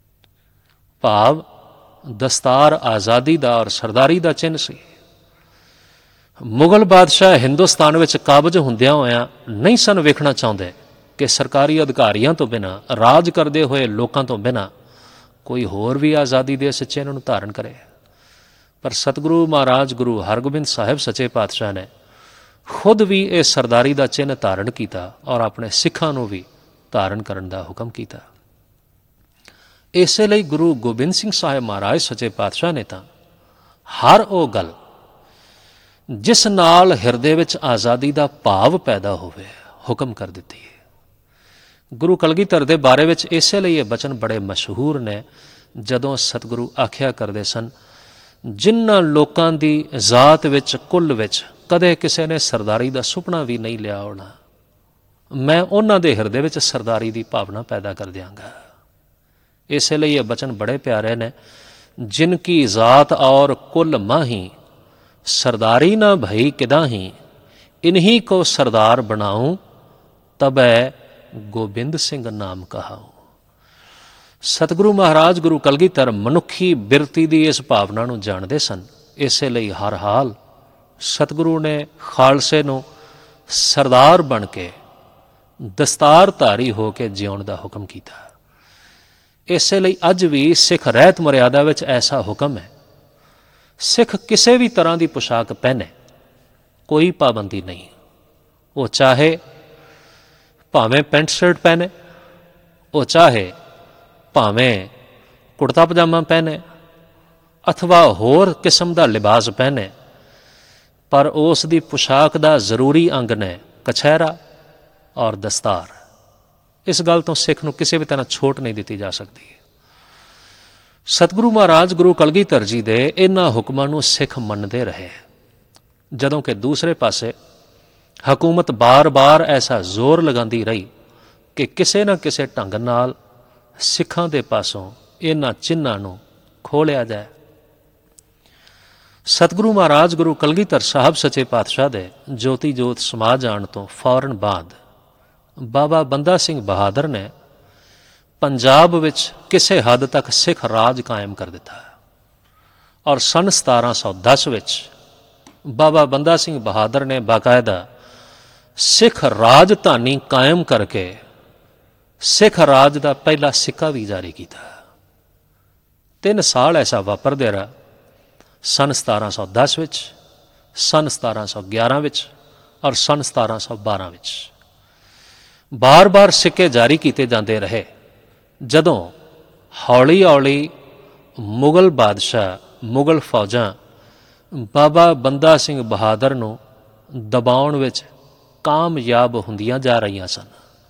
ਭਾਵ ਦਸਤਾਰ ਆਜ਼ਾਦੀ ਦਾ ਔਰ ਸਰਦਾਰੀ ਦਾ ਚਿੰਨ੍ਹ ਸੀ। ਮੁਗਲ ਬਾਦਸ਼ਾਹ ਹਿੰਦੁਸਤਾਨ ਵਿੱਚ ਕਾਬਜ ਹੁੰਦਿਆਂ ਹੋਇਆਂ ਨਹੀਂ ਸਨ ਵੇਖਣਾ ਚਾਹੁੰਦੇ ਕਿ ਸਰਕਾਰੀ ਅਧਿਕਾਰੀਆਂ ਤੋਂ ਬਿਨਾਂ, ਰਾਜ ਕਰਦੇ ਹੋਏ ਲੋਕਾਂ ਤੋਂ ਬਿਨਾਂ ਕੋਈ ਹੋਰ ਵੀ ਆਜ਼ਾਦੀ ਦੇ ਇਸ ਚਿੰਨ੍ਹ ਨੂੰ ਧਾਰਨ ਕਰੇ। ਪਰ ਸਤਿਗੁਰੂ ਮਹਾਰਾਜ ਗੁਰੂ ਹਰਗੋਬਿੰਦ ਸਾਹਿਬ ਸੱਚੇ ਪਾਤਸ਼ਾਹ ਨੇ ਖੁਦ ਵੀ ਇਹ ਸਰਦਾਰੀ ਦਾ ਚਿੰਨ੍ਹ ਧਾਰਨ ਕੀਤਾ ਔਰ ਆਪਣੇ ਸਿੱਖਾਂ ਨੂੰ ਵੀ ਧਾਰਨ ਕਰਨ ਦਾ ਹੁਕਮ ਕੀਤਾ। ਇਸੇ ਲਈ ਗੁਰੂ ਗੋਬਿੰਦ ਸਿੰਘ ਸਾਹਿਬ ਮਹਾਰਾਜ ਸੱਚੇ ਪਾਤਸ਼ਾਹ ਨੇ ਤਾਂ ਹਰ ਉਹ ਗੱਲ ਜਿਸ ਨਾਲ ਹਿਰਦੇ ਵਿੱਚ ਆਜ਼ਾਦੀ ਦਾ ਭਾਵ ਪੈਦਾ ਹੋਵੇ ਹੁਕਮ ਕਰ ਦਿੱਤੀ ਹੈ। ਗੁਰੂ ਕਲਗੀਧਰ ਦੇ ਬਾਰੇ ਵਿੱਚ ਇਸੇ ਲਈ ਇਹ ਬਚਨ ਬੜੇ ਮਸ਼ਹੂਰ ਨੇ, ਜਦੋਂ ਸਤਿਗੁਰੂ ਆਖਿਆ ਕਰਦੇ ਸਨ, ਜਿਨ੍ਹਾਂ ਲੋਕਾਂ ਦੀ ਜ਼ਾਤ ਵਿੱਚ, ਕੁੱਲ ਵਿੱਚ ਕਦੇ ਕਿਸੇ ਨੇ ਸਰਦਾਰੀ ਦਾ ਸੁਪਨਾ ਵੀ ਨਹੀਂ ਲਿਆ ਹੋਣਾ, ਮੈਂ ਉਹਨਾਂ ਦੇ ਹਿਰਦੇ ਵਿੱਚ ਸਰਦਾਰੀ ਦੀ ਭਾਵਨਾ ਪੈਦਾ ਕਰ ਦਿਆਂਗਾ। ਇਸੇ ਲਈ ਇਹ ਬਚਨ ਬੜੇ ਪਿਆਰੇ ਨੇ, ਜਿਨ ਕੀ ਜ਼ਾਤ ਔਰ ਕੁੱਲ ਮਾਹੀ, ਸਰਦਾਰੀ ਨਾ ਭਈ ਕਿਦਾਹੀ, इन्हीं को सरदार बनाऊं, तबै गोबिंद सिंह नाम कहाऊं। सतगुरु महाराज गुरु कलगीधर मनुखी बिरती ਦੀ ਇਸ ਭਾਵਨਾ ਨੂੰ ਜਾਣਦੇ ਸਨ। ਇਸੇ ਲਈ ਹਰ ਹਾਲ ਸਤਿਗੁਰੂ ਨੇ ਖਾਲਸੇ ਨੂੰ ਸਰਦਾਰ ਬਣ ਕੇ ਦਸਤਾਰਧਾਰੀ ਹੋ ਕੇ ਜਿਉਣ ਦਾ ਹੁਕਮ ਕੀਤਾ। ਇਸੇ ਲਈ ਅੱਜ ਵੀ ਸਿੱਖ ਰਹਿਤ ਮਰਿਆਦਾ ਵਿੱਚ ਐਸਾ ਹੁਕਮ ਹੈ, ਸਿੱਖ ਕਿਸੇ ਵੀ ਤਰ੍ਹਾਂ ਦੀ ਪੁਸ਼ਾਕ ਪਹਿਨੇ, ਕੋਈ ਪਾਬੰਦੀ ਨਹੀਂ। ਉਹ ਚਾਹੇ ਭਾਵੇਂ ਪੈਂਟ ਸ਼ਰਟ ਪਹਿਨੇ, ਉਹ ਚਾਹੇ ਭਾਵੇਂ ਕੁੜਤਾ ਪਜਾਮਾ ਪਹਿਨੇ ਅਥਵਾ ਹੋਰ ਕਿਸਮ ਦਾ ਲਿਬਾਸ ਪਹਿਨੇ, ਪਰ ਉਸ ਦੀ ਪੁਸ਼ਾਕ ਦਾ ਜ਼ਰੂਰੀ ਅੰਗ ਨੇ ਕਛਹਿਰਾ ਔਰ ਦਸਤਾਰ। ਇਸ ਗੱਲ ਤੋਂ ਸਿੱਖ ਨੂੰ ਕਿਸੇ ਵੀ ਤਰ੍ਹਾਂ ਛੋਟ ਨਹੀਂ ਦਿੱਤੀ ਜਾ ਸਕਦੀ। ਸਤਿਗੁਰੂ ਮਹਾਰਾਜ ਗੁਰੂ ਕਲਗੀਧਰ ਜੀ ਦੇ ਇਹਨਾਂ ਹੁਕਮਾਂ ਨੂੰ ਸਿੱਖ ਮੰਨਦੇ ਰਹੇ, ਜਦੋਂ ਕਿ ਦੂਸਰੇ ਪਾਸੇ ਹਕੂਮਤ ਬਾਰ-ਬਾਰ ਐਸਾ ਜ਼ੋਰ ਲਗਾਉਂਦੀ ਰਹੀ ਕਿ ਕਿਸੇ ਨਾ ਕਿਸੇ ਢੰਗ ਨਾਲ ਸਿੱਖਾਂ ਦੇ ਪਾਸੋਂ ਇਹਨਾਂ ਚਿੰਨ੍ਹਾਂ ਨੂੰ ਖੋਹ ਲਿਆ ਜਾਏ। ਸਤਿਗੁਰੂ ਮਹਾਰਾਜ ਗੁਰੂ ਕਲਗੀਧਰ ਸਾਹਿਬ ਸੱਚੇ ਪਾਤਸ਼ਾਹ ਦੇ ਜੋਤੀ ਜੋਤ ਸਮਾ ਜਾਣ ਤੋਂ ਫੌਰਨ ਬਾਅਦ ਬਾਬਾ ਬੰਦਾ ਸਿੰਘ ਬਹਾਦਰ ਨੇ ਪੰਜਾਬ ਵਿੱਚ ਕਿਸੇ ਹੱਦ ਤੱਕ ਸਿੱਖ ਰਾਜ ਕਾਇਮ ਕਰ ਦਿੱਤਾ ਔਰ ਸੰਨ ਸਤਾਰਾਂ ਸੌ ਦਸ ਵਿੱਚ ਬਾਬਾ ਬੰਦਾ ਸਿੰਘ ਬਹਾਦਰ ਨੇ ਬਾਕਾਇਦਾ ਸਿੱਖ ਰਾਜਧਾਨੀ ਕਾਇਮ ਕਰਕੇ ਸਿੱਖ ਰਾਜ ਦਾ ਪਹਿਲਾ ਸਿੱਕਾ ਵੀ ਜਾਰੀ ਕੀਤਾ। ਤਿੰਨ ਸਾਲ ਐਸਾ ਵਾਪਰਦੇ ਰਿਹਾ, ਸੰਨ ਸਤਾਰਾਂ ਸੌ ਦਸ ਵਿੱਚ, ਸੰਨ ਸਤਾਰਾਂ ਸੌ ਗਿਆਰਾਂ ਵਿੱਚ ਔਰ ਸੰਨ ਸਤਾਰਾਂ ਸੌ ਬਾਰਾਂ ਵਿੱਚ ਬਾਰ-ਬਾਰ ਸਿੱਕੇ ਜਾਰੀ ਕੀਤੇ ਜਾਂਦੇ ਰਹੇ। ਜਦੋਂ ਹੌਲੀ ਹੌਲੀ ਮੁਗਲ ਬਾਦਸ਼ਾਹ, ਮੁਗਲ ਫੌਜਾਂ ਬਾਬਾ ਬੰਦਾ ਸਿੰਘ ਬਹਾਦਰ ਨੂੰ ਦਬਾਉਣ ਵਿੱਚ ਕਾਮਯਾਬ ਹੁੰਦੀਆਂ ਜਾ ਰਹੀਆਂ ਸਨ,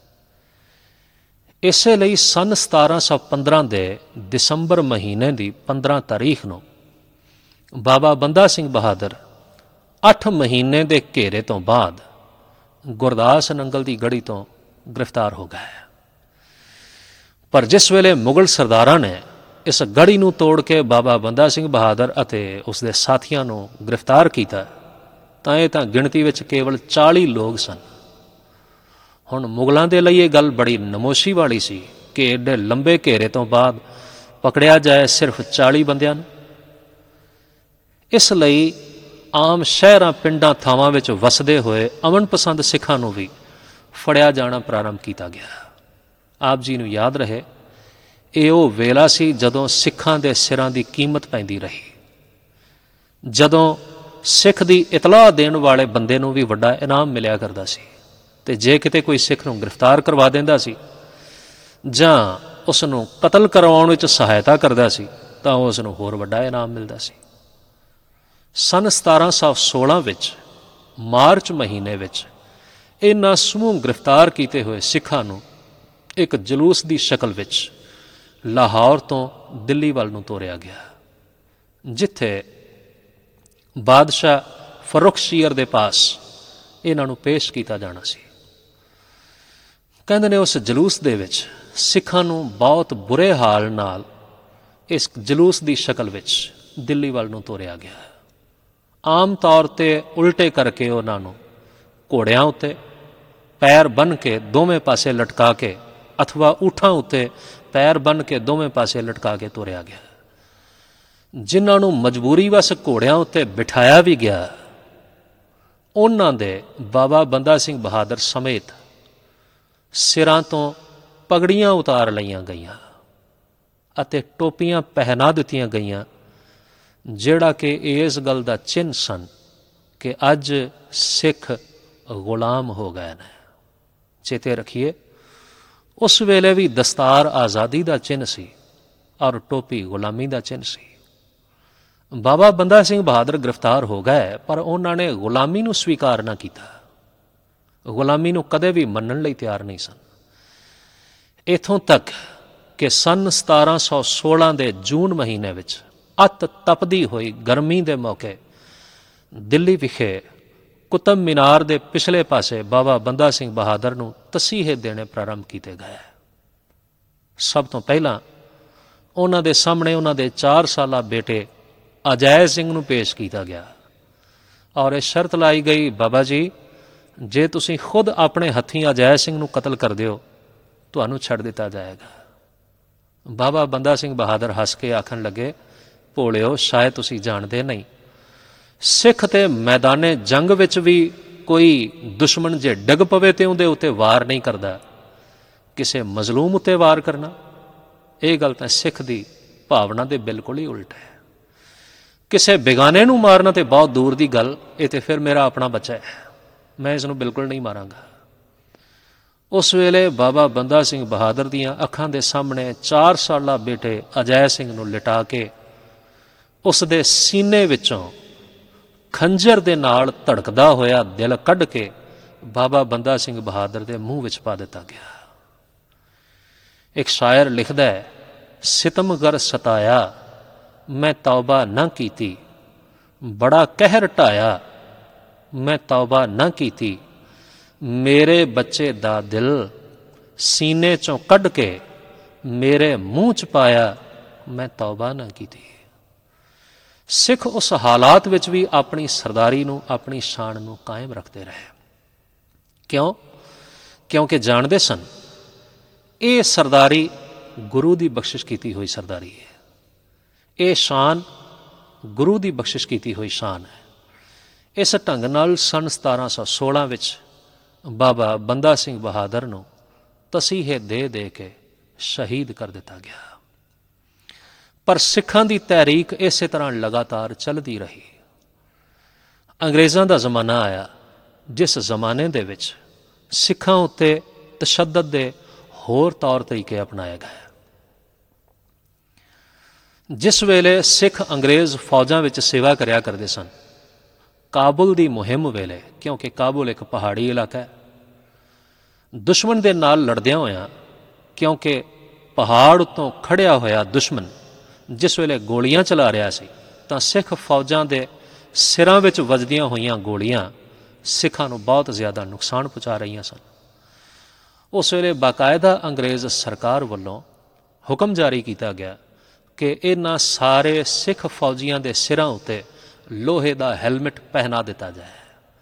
ਇਸੇ ਲਈ ਸੰਨ ਸਤਾਰਾਂ ਸੌ ਪੰਦਰਾਂ ਦੇ ਦਸੰਬਰ ਮਹੀਨੇ ਦੀ ਪੰਦਰਾਂ ਤਾਰੀਖ ਨੂੰ ਬਾਬਾ ਬੰਦਾ ਸਿੰਘ ਬਹਾਦਰ ਅੱਠ ਮਹੀਨੇ ਦੇ ਘੇਰੇ ਤੋਂ ਬਾਅਦ ਗੁਰਦਾਸ ਨੰਗਲ ਦੀ ਗੜੀ ਤੋਂ ਗ੍ਰਿਫਤਾਰ ਹੋ ਗਏ। ਪਰ ਜਿਸ ਵੇਲੇ ਮੁਗਲ ਸਰਦਾਰਾਂ ਨੇ ਇਸ ਗੜੀ ਨੂੰ ਤੋੜ ਕੇ ਬਾਬਾ ਬੰਦਾ ਸਿੰਘ ਬਹਾਦਰ ਅਤੇ ਉਸਦੇ ਸਾਥੀਆਂ ਨੂੰ ਗ੍ਰਿਫਤਾਰ ਕੀਤਾ ਤਾਂ ਇਹ ਤਾਂ ਗਿਣਤੀ ਵਿੱਚ ਕੇਵਲ ਚਾਲੀ ਲੋਕ ਸਨ। ਹੁਣ ਮੁਗਲਾਂ ਦੇ ਲਈ ਇਹ ਗੱਲ ਬੜੀ ਨਮੋਸ਼ੀ ਵਾਲੀ ਸੀ ਕਿ ਐਡੇ ਲੰਬੇ ਘੇਰੇ ਤੋਂ ਬਾਅਦ ਪਕੜਿਆ ਜਾਏ ਸਿਰਫ ਚਾਲੀ ਬੰਦਿਆਂ ਨੂੰ। ਇਸ ਲਈ ਆਮ ਸ਼ਹਿਰਾਂ ਪਿੰਡਾਂ ਥਾਵਾਂ ਵਿੱਚ ਵਸਦੇ ਹੋਏ ਅਮਨ ਪਸੰਦ ਸਿੱਖਾਂ ਨੂੰ ਵੀ ਫੜਿਆ ਜਾਣਾ ਪ੍ਰਾਰੰਭ ਕੀਤਾ ਗਿਆ। ਆਪ ਜੀ ਨੂੰ ਯਾਦ ਰਹੇ, ਇਹ ਉਹ ਵੇਲਾ ਸੀ ਜਦੋਂ ਸਿੱਖਾਂ ਦੇ ਸਿਰਾਂ ਦੀ ਕੀਮਤ ਪੈਂਦੀ ਰਹੀ, ਜਦੋਂ ਸਿੱਖ ਦੀ ਇਤਲਾਹ ਦੇਣ ਵਾਲੇ ਬੰਦੇ ਨੂੰ ਵੀ ਵੱਡਾ ਇਨਾਮ ਮਿਲਿਆ ਕਰਦਾ ਸੀ, ਅਤੇ ਜੇ ਕਿਤੇ ਕੋਈ ਸਿੱਖ ਨੂੰ ਗ੍ਰਿਫਤਾਰ ਕਰਵਾ ਦਿੰਦਾ ਸੀ ਜਾਂ ਉਸ ਨੂੰ ਕਤਲ ਕਰਵਾਉਣ ਵਿੱਚ ਸਹਾਇਤਾ ਕਰਦਾ ਸੀ ਤਾਂ ਉਸ ਨੂੰ ਹੋਰ ਵੱਡਾ ਇਨਾਮ ਮਿਲਦਾ ਸੀ। ਸੰਨ ਸਤਾਰਾਂ ਸੌ ਸੋਲਾਂ ਵਿੱਚ ਮਾਰਚ ਮਹੀਨੇ ਵਿੱਚ ਇਹਨਾਂ ਸਮੂਹ ਗ੍ਰਿਫਤਾਰ ਕੀਤੇ ਹੋਏ ਸਿੱਖਾਂ ਨੂੰ ਇੱਕ ਜਲੂਸ ਦੀ ਸ਼ਕਲ ਵਿੱਚ ਲਾਹੌਰ ਤੋਂ ਦਿੱਲੀ ਵੱਲ ਨੂੰ ਤੋਰਿਆ ਗਿਆ, ਜਿੱਥੇ ਬਾਦਸ਼ਾਹ ਫਰੁਖਸ਼ੀਰ ਦੇ ਪਾਸ ਇਹਨਾਂ ਨੂੰ ਪੇਸ਼ ਕੀਤਾ ਜਾਣਾ ਸੀ। ਕਹਿੰਦੇ ਨੇ ਉਸ ਜਲੂਸ ਦੇ ਵਿੱਚ ਸਿੱਖਾਂ ਨੂੰ ਬਹੁਤ ਬੁਰੇ ਹਾਲ ਨਾਲ ਇਸ ਜਲੂਸ ਦੀ ਸ਼ਕਲ ਵਿੱਚ ਦਿੱਲੀ ਵੱਲ ਨੂੰ ਤੋਰਿਆ ਗਿਆ। ਆਮ ਤੌਰ 'ਤੇ ਉਲਟੇ ਕਰਕੇ ਉਹਨਾਂ ਨੂੰ ਘੋੜਿਆਂ ਉੱਤੇ ਪੈਰ ਬੰਨ੍ਹ ਕੇ ਦੋਵੇਂ ਪਾਸੇ ਲਟਕਾ ਕੇ ਅਥਵਾ ਊਠਾਂ ਉੱਤੇ ਪੈਰ ਬੰਨ੍ਹ ਕੇ ਦੋਵੇਂ ਪਾਸੇ ਲਟਕਾ ਕੇ ਤੋਰਿਆ ਗਿਆ। ਜਿਨ੍ਹਾਂ ਨੂੰ ਮਜਬੂਰੀ ਵਸ ਘੋੜਿਆਂ ਉੱਤੇ ਬਿਠਾਇਆ ਵੀ ਗਿਆ, ਉਹਨਾਂ ਦੇ ਬਾਬਾ ਬੰਦਾ ਸਿੰਘ ਬਹਾਦਰ ਸਮੇਤ ਸਿਰਾਂ ਤੋਂ ਪਗੜੀਆਂ ਉਤਾਰ ਲਈਆਂ ਗਈਆਂ ਅਤੇ ਟੋਪੀਆਂ ਪਹਿਨਾ ਦਿੱਤੀਆਂ ਗਈਆਂ, ਜਿਹੜਾ ਕਿ ਇਸ ਗੱਲ ਦਾ ਚਿੰਨ੍ਹ ਸਨ ਕਿ ਅੱਜ ਸਿੱਖ ਗੁਲਾਮ ਹੋ ਗਏ ਨੇ। ਚੇਤੇ ਰੱਖੀਏ, ਉਸ ਵੇਲੇ ਵੀ ਦਸਤਾਰ ਆਜ਼ਾਦੀ ਦਾ ਚਿੰਨ੍ਹ ਸੀ ਔਰ ਟੋਪੀ ਗੁਲਾਮੀ ਦਾ ਚਿੰਨ੍ਹ ਸੀ। ਬਾਬਾ ਬੰਦਾ ਸਿੰਘ ਬਹਾਦਰ ਗ੍ਰਿਫਤਾਰ ਹੋ ਗਏ, ਪਰ ਉਹਨਾਂ ਨੇ ਗੁਲਾਮੀ ਨੂੰ ਸਵੀਕਾਰ ਨਾ ਕੀਤਾ, ਗੁਲਾਮੀ ਨੂੰ ਕਦੇ ਵੀ ਮੰਨਣ ਲਈ ਤਿਆਰ ਨਹੀਂ ਸਨ। ਇੱਥੋਂ ਤੱਕ ਕਿ ਸੰਨ ਸਤਾਰਾਂ ਸੌ ਸੋਲਾਂ ਦੇ ਜੂਨ ਮਹੀਨੇ ਵਿੱਚ ਅੱਤ ਤਪਦੀ ਹੋਈ ਗਰਮੀ ਦੇ ਮੌਕੇ ਦਿੱਲੀ ਵਿਖੇ ਕੁਤਬ ਮੀਨਾਰ ਦੇ ਪਿਛਲੇ ਪਾਸੇ ਬਾਬਾ ਬੰਦਾ ਸਿੰਘ ਬਹਾਦਰ ਨੂੰ ਤਸੀਹੇ ਦੇਣੇ ਪ੍ਰਾਰੰਭ ਕੀਤੇ ਗਏ। ਸਭ ਤੋਂ ਪਹਿਲਾਂ ਉਹਨਾਂ ਦੇ ਸਾਹਮਣੇ ਉਹਨਾਂ ਦੇ ਚਾਰ ਸਾਲਾ ਬੇਟੇ ਅਜੈ ਸਿੰਘ ਨੂੰ ਪੇਸ਼ ਕੀਤਾ ਗਿਆ ਔਰ ਇਹ ਸ਼ਰਤ ਲਾਈ ਗਈ, ਬਾਬਾ ਜੀ ਜੇ ਤੁਸੀਂ ਖੁਦ ਆਪਣੇ ਹੱਥੀਂ ਅਜੈ ਸਿੰਘ ਨੂੰ ਕਤਲ ਕਰਦੇ ਹੋ, ਤੁਹਾਨੂੰ ਛੱਡ ਦਿੱਤਾ ਜਾਏਗਾ। ਬਾਬਾ ਬੰਦਾ ਸਿੰਘ ਬਹਾਦਰ ਹੱਸ ਕੇ ਆਖਣ ਲੱਗੇ, ਭੋਲਿਓ, ਸ਼ਾਇਦ ਤੁਸੀਂ ਜਾਣਦੇ ਨਹੀਂ, ਸਿੱਖ ਤੇ ਮੈਦਾਨੇ ਜੰਗ ਵਿੱਚ ਵੀ ਕੋਈ ਦੁਸ਼ਮਣ ਜੇ ਡਿੱਗ ਪਵੇ ਤੇ ਉਹਦੇ ਉੱਤੇ ਵਾਰ ਨਹੀਂ ਕਰਦਾ, ਕਿਸੇ ਮਜ਼ਲੂਮ ਉੱਤੇ ਵਾਰ ਕਰਨਾ, ਇਹ ਗੱਲ ਤਾਂ ਸਿੱਖ ਦੀ ਭਾਵਨਾ ਦੇ ਬਿਲਕੁਲ ਹੀ ਉਲਟ ਹੈ। ਕਿਸੇ ਬੇਗਾਨੇ ਨੂੰ ਮਾਰਨਾ ਤੇ ਬਹੁਤ ਦੂਰ ਦੀ ਗੱਲ, ਇਹ ਤੇ ਫਿਰ ਮੇਰਾ ਆਪਣਾ ਬੱਚਾ ਹੈ, ਮੈਂ ਇਸ ਨੂੰ ਬਿਲਕੁਲ ਨਹੀਂ ਮਾਰਾਂਗਾ। ਉਸ ਵੇਲੇ ਬਾਬਾ ਬੰਦਾ ਸਿੰਘ ਬਹਾਦਰ ਦੀਆਂ ਅੱਖਾਂ ਦੇ ਸਾਹਮਣੇ ਚਾਰ ਸਾਲਾ ਬੇਟੇ ਅਜੈ ਸਿੰਘ ਨੂੰ ਲਿਟਾ ਕੇ ਉਸ ਦੇ ਸੀਨੇ ਵਿੱਚੋਂ ਖੰਜਰ ਦੇ ਨਾਲ ਧੜਕਦਾ ਹੋਇਆ ਦਿਲ ਕੱਢ ਕੇ ਬਾਬਾ ਬੰਦਾ ਸਿੰਘ ਬਹਾਦਰ ਦੇ ਮੂੰਹ ਵਿੱਚ ਪਾ ਦਿੱਤਾ ਗਿਆ। ਇੱਕ ਸ਼ਾਇਰ ਲਿਖਦਾ ਹੈ, ਸਿਤਮਗਰ ਸਤਾਇਆ ਮੈਂ ਤੌਬਾ ਨਾ ਕੀਤੀ, ਬੜਾ ਕਹਿਰ ਢਾਇਆ ਮੈਂ ਤੌਬਾ ਨਾ ਕੀਤੀ, ਮੇਰੇ ਬੱਚੇ ਦਾ ਦਿਲ ਸੀਨੇ ਚੋਂ ਕੱਢ ਕੇ ਮੇਰੇ ਮੂੰਹ 'ਚ ਪਾਇਆ, ਮੈਂ ਤੌਬਾ ਨਾ ਕੀਤੀ। ਸਿੱਖ ਉਸ ਹਾਲਾਤ ਵਿੱਚ ਵੀ ਆਪਣੀ ਸਰਦਾਰੀ ਨੂੰ, ਆਪਣੀ ਸ਼ਾਨ ਨੂੰ ਕਾਇਮ ਰੱਖਦੇ ਰਹੇ। ਕਿਉਂ? ਕਿਉਂਕਿ ਜਾਣਦੇ ਸਨ ਇਹ ਸਰਦਾਰੀ ਗੁਰੂ ਦੀ ਬਖਸ਼ਿਸ਼ ਕੀਤੀ ਹੋਈ ਸਰਦਾਰੀ ਹੈ, ਇਹ ਸ਼ਾਨ ਗੁਰੂ ਦੀ ਬਖਸ਼ਿਸ਼ ਕੀਤੀ ਹੋਈ ਸ਼ਾਨ ਹੈ। ਇਸ ਢੰਗ ਨਾਲ ਸੰਨ ਸਤਾਰਾਂ ਸੌ ਸੋਲ੍ਹਾਂ ਵਿੱਚ ਬਾਬਾ ਬੰਦਾ ਸਿੰਘ ਬਹਾਦਰ ਨੂੰ ਤਸੀਹੇ ਦੇ ਦੇ ਕੇ ਸ਼ਹੀਦ ਕਰ ਦਿੱਤਾ ਗਿਆ। ਪਰ ਸਿੱਖਾਂ ਦੀ ਤਹਿਰੀਕ ਇਸੇ ਤਰ੍ਹਾਂ ਲਗਾਤਾਰ ਚੱਲਦੀ ਰਹੀ। ਅੰਗਰੇਜ਼ਾਂ ਦਾ ਜ਼ਮਾਨਾ ਆਇਆ, ਜਿਸ ਜ਼ਮਾਨੇ ਦੇ ਵਿੱਚ ਸਿੱਖਾਂ ਉੱਤੇ ਤਸ਼ੱਦਦ ਦੇ ਹੋਰ ਤੌਰ ਤਰੀਕੇ ਅਪਣਾਏ ਗਏ। ਜਿਸ ਵੇਲੇ ਸਿੱਖ ਅੰਗਰੇਜ਼ ਫੌਜਾਂ ਵਿੱਚ ਸੇਵਾ ਕਰਿਆ ਕਰਦੇ ਸਨ, ਕਾਬੁਲ ਦੀ ਮੁਹਿੰਮ ਵੇਲੇ, ਕਿਉਂਕਿ ਕਾਬੁਲ ਇੱਕ ਪਹਾੜੀ ਇਲਾਕਾ ਹੈ, ਦੁਸ਼ਮਣ ਦੇ ਨਾਲ ਲੜਦਿਆਂ ਹੋਇਆਂ, ਕਿਉਂਕਿ ਪਹਾੜ ਉੱਤੋਂ ਖੜਿਆ ਹੋਇਆ ਦੁਸ਼ਮਣ ਜਿਸ ਵੇਲੇ ਗੋਲੀਆਂ ਚਲਾ ਰਿਹਾ ਸੀ, ਤਾਂ ਸਿੱਖ ਫੌਜਾਂ ਦੇ ਸਿਰਾਂ ਵਿੱਚ ਵੱਜਦੀਆਂ ਹੋਈਆਂ ਗੋਲੀਆਂ ਸਿੱਖਾਂ ਨੂੰ ਬਹੁਤ ਜ਼ਿਆਦਾ ਨੁਕਸਾਨ ਪਹੁੰਚਾ ਰਹੀਆਂ ਸਨ। ਉਸ ਵੇਲੇ ਬਾਕਾਇਦਾ ਅੰਗਰੇਜ਼ ਸਰਕਾਰ ਵੱਲੋਂ ਹੁਕਮ ਜਾਰੀ ਕੀਤਾ ਗਿਆ ਕਿ ਇਹਨਾਂ ਸਾਰੇ ਸਿੱਖ ਫੌਜੀਆਂ ਦੇ ਸਿਰਾਂ ਉੱਤੇ ਲੋਹੇ ਦਾ ਹੈਲਮਟ ਪਹਿਨਾ ਦਿੱਤਾ ਜਾਏ।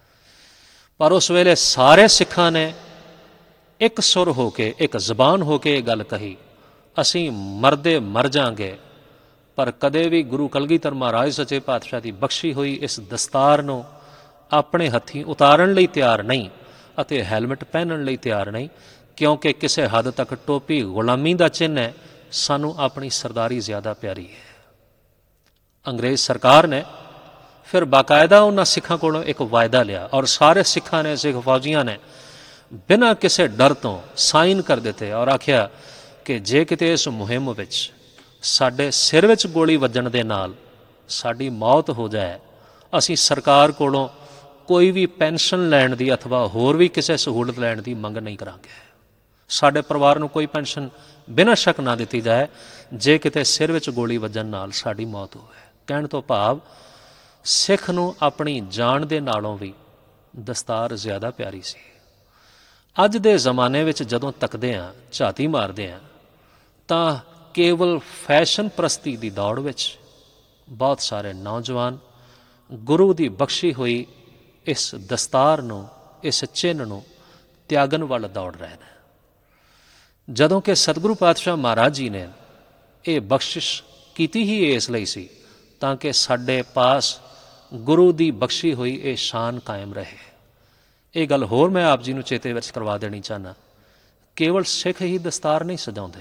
ਪਰ ਉਸ ਵੇਲੇ ਸਾਰੇ ਸਿੱਖਾਂ ਨੇ ਇੱਕ ਸੁਰ ਹੋ ਕੇ, ਇੱਕ ਜ਼ਬਾਨ ਹੋ ਕੇ ਇਹ ਗੱਲ ਕਹੀ, ਅਸੀਂ ਮਰਦੇ ਮਰ ਜਾਵਾਂਗੇ, ਪਰ ਕਦੇ ਵੀ ਗੁਰੂ ਕਲਗੀਧਰ ਮਹਾਰਾਜ ਸੱਚੇ ਪਾਤਸ਼ਾਹ ਦੀ ਬਖਸ਼ੀ ਹੋਈ ਇਸ ਦਸਤਾਰ ਨੂੰ ਆਪਣੇ ਹੱਥੀਂ ਉਤਾਰਨ ਲਈ ਤਿਆਰ ਨਹੀਂ ਅਤੇ ਹੈਲਮਟ ਪਹਿਨਣ ਲਈ ਤਿਆਰ ਨਹੀਂ, ਕਿਉਂਕਿ ਕਿਸੇ ਹੱਦ ਤੱਕ ਟੋਪੀ ਗੁਲਾਮੀ ਦਾ ਚਿੰਨ੍ਹ ਹੈ, ਸਾਨੂੰ ਆਪਣੀ ਸਰਦਾਰੀ ਜ਼ਿਆਦਾ ਪਿਆਰੀ ਹੈ। ਅੰਗਰੇਜ਼ ਸਰਕਾਰ ਨੇ ਫਿਰ ਬਾਕਾਇਦਾ ਉਹਨਾਂ ਸਿੱਖਾਂ ਕੋਲੋਂ ਇੱਕ ਵਾਅਦਾ ਲਿਆ ਔਰ ਸਾਰੇ ਸਿੱਖਾਂ ਨੇ, ਸਿੱਖ ਫੌਜੀਆਂ ਨੇ ਬਿਨਾਂ ਕਿਸੇ ਡਰ ਤੋਂ ਸਾਈਨ ਕਰ ਦਿੱਤੇ ਔਰ ਆਖਿਆ ਕਿ ਜੇ ਕਿਤੇ ਇਸ ਮੁਹਿੰਮ ਵਿੱਚ ਸਾਡੇ ਸਿਰ ਵਿੱਚ ਗੋਲੀ ਵੱਜਣ ਦੇ ਨਾਲ ਸਾਡੀ ਮੌਤ ਹੋ ਜਾਏ, ਅਸੀਂ ਸਰਕਾਰ ਕੋਲੋਂ ਕੋਈ ਵੀ ਪੈਨਸ਼ਨ ਲੈਣ ਦੀ ਅਥਵਾ ਹੋਰ ਵੀ ਕਿਸੇ ਸਹੂਲਤ ਲੈਣ ਦੀ ਮੰਗ ਨਹੀਂ ਕਰਾਂਗੇ। ਸਾਡੇ ਪਰਿਵਾਰ ਨੂੰ ਕੋਈ ਪੈਨਸ਼ਨ ਬਿਨਾਂ ਸ਼ੱਕ ਨਾ ਦਿੱਤੀ ਜਾਏ ਜੇ ਕਿਤੇ ਸਿਰ ਵਿੱਚ ਗੋਲੀ ਵੱਜਣ ਨਾਲ ਸਾਡੀ ਮੌਤ ਹੋਵੇ। ਕਹਿਣ ਤੋਂ ਭਾਵ ਸਿੱਖ ਨੂੰ ਆਪਣੀ ਜਾਨ ਦੇ ਨਾਲੋਂ ਵੀ ਦਸਤਾਰ ਜ਼ਿਆਦਾ ਪਿਆਰੀ ਸੀ। ਅੱਜ ਦੇ ਜ਼ਮਾਨੇ ਵਿੱਚ ਜਦੋਂ ਤੱਕਦੇ ਹਾਂ, ਝਾਤੀ ਮਾਰਦੇ ਹਾਂ, ਤਾਂ ਕੇਵਲ ਫੈਸ਼ਨ ਪ੍ਰਸਤੀ ਦੀ ਦੌੜ ਵਿੱਚ ਬਹੁਤ ਸਾਰੇ ਨੌਜਵਾਨ ਗੁਰੂ ਦੀ ਬਖਸ਼ੀ ਹੋਈ ਇਸ ਦਸਤਾਰ ਨੂੰ, ਇਸ ਚਿੰਨ੍ਹ ਨੂੰ ਤਿਆਗਣ ਵੱਲ ਦੌੜ ਰਹੇ ਨੇ, ਜਦੋਂ ਕਿ ਸਤਿਗੁਰੂ ਪਾਤਸ਼ਾਹ ਮਹਾਰਾਜ ਜੀ ਨੇ ਇਹ ਬਖਸ਼ਿਸ਼ ਕੀਤੀ ਹੀ ਇਸ ਲਈ ਸੀ ਤਾਂ ਕਿ ਸਾਡੇ ਪਾਸ ਗੁਰੂ ਦੀ ਬਖਸ਼ੀ ਹੋਈ ਇਹ ਸ਼ਾਨ ਕਾਇਮ ਰਹੇ। ਇਹ ਗੱਲ ਹੋਰ ਮੈਂ ਆਪ ਜੀ ਨੂੰ ਚੇਤੇ ਵਿੱਚ ਕਰਵਾ ਦੇਣੀ ਚਾਹੁੰਦਾ, ਕੇਵਲ ਸਿੱਖ ਹੀ ਦਸਤਾਰ ਨਹੀਂ ਸਜਾਉਂਦੇ,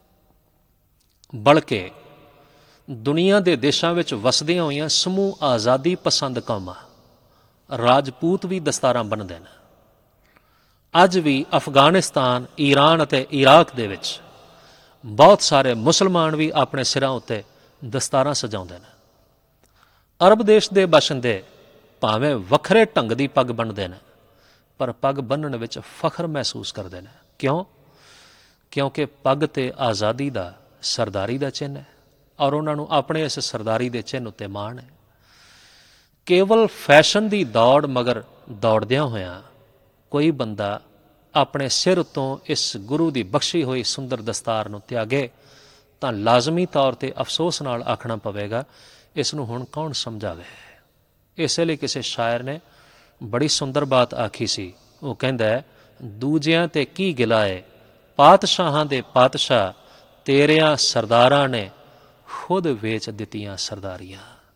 ਬਲਕਿ ਦੁਨੀਆ ਦੇ ਦੇਸ਼ਾਂ ਵਿੱਚ ਵਸਦੀਆਂ ਹੋਈਆਂ ਸਮੂਹ ਆਜ਼ਾਦੀ ਪਸੰਦ ਕੌਮਾਂ, ਰਾਜਪੂਤ ਵੀ ਦਸਤਾਰਾਂ ਬੰਨ੍ਹਦੇ ਨੇ। ਅੱਜ ਵੀ ਅਫਗਾਨਿਸਤਾਨ, ਈਰਾਨ ਅਤੇ ਇਰਾਕ ਦੇ ਵਿੱਚ ਬਹੁਤ ਸਾਰੇ ਮੁਸਲਮਾਨ ਵੀ ਆਪਣੇ ਸਿਰਾਂ ਉੱਤੇ ਦਸਤਾਰਾਂ ਸਜਾਉਂਦੇ ਨੇ। ਅਰਬ ਦੇਸ਼ ਦੇ ਬਸ਼ਿੰਦੇ ਭਾਵੇਂ ਵੱਖਰੇ ਢੰਗ ਦੀ ਪੱਗ ਬੰਨ੍ਹਦੇ ਨੇ, ਪਰ ਪੱਗ ਬੰਨ੍ਹਣ ਵਿੱਚ ਫਖਰ ਮਹਿਸੂਸ ਕਰਦੇ ਨੇ। ਕਿਉਂ? ਕਿਉਂਕਿ ਪੱਗ ਤੇ ਆਜ਼ਾਦੀ ਦਾ, ਸਰਦਾਰੀ ਦਾ ਚਿੰਨ੍ਹ ਹੈ ਔਰ ਉਹਨਾਂ ਨੂੰ ਆਪਣੇ ਇਸ ਸਰਦਾਰੀ ਦੇ ਚਿੰਨ੍ਹ ਉੱਤੇ ਮਾਣ ਹੈ। ਕੇਵਲ ਫੈਸ਼ਨ ਦੀ ਦੌੜ ਮਗਰ ਦੌੜਦਿਆਂ ਹੋਇਆਂ ਕੋਈ ਬੰਦਾ ਆਪਣੇ ਸਿਰ ਉੱਤੋਂ ਇਸ ਗੁਰੂ ਦੀ ਬਖਸ਼ੀ ਹੋਈ ਸੁੰਦਰ ਦਸਤਾਰ ਨੂੰ ਤਿਆਗੇ ਤਾਂ ਲਾਜ਼ਮੀ ਤੌਰ 'ਤੇ ਅਫਸੋਸ ਨਾਲ ਆਖਣਾ ਪਵੇਗਾ, ਇਸ ਨੂੰ ਹੁਣ ਕੌਣ ਸਮਝਾਵੇ। ਇਸੇ ਲਈ ਕਿਸੇ ਸ਼ਾਇਰ ਨੇ ਬੜੀ ਸੁੰਦਰ ਬਾਤ ਆਖੀ ਸੀ ਉਹ ਕਹਿੰਦਾ ਹੈ, ਦੂਜਿਆਂ ਤੇ ਕੀ ਗਿਲਾ ਏ, ਪਾਤਸ਼ਾਹਾਂ ਦੇ ਪਾਤਸ਼ਾਹ ਤੇਰਿਆਂ ਸਰਦਾਰਾਂ ਨੇ ਖੁਦ ਵੇਚ ਦਿੱਤੀਆਂ ਸਰਦਾਰੀਆਂ।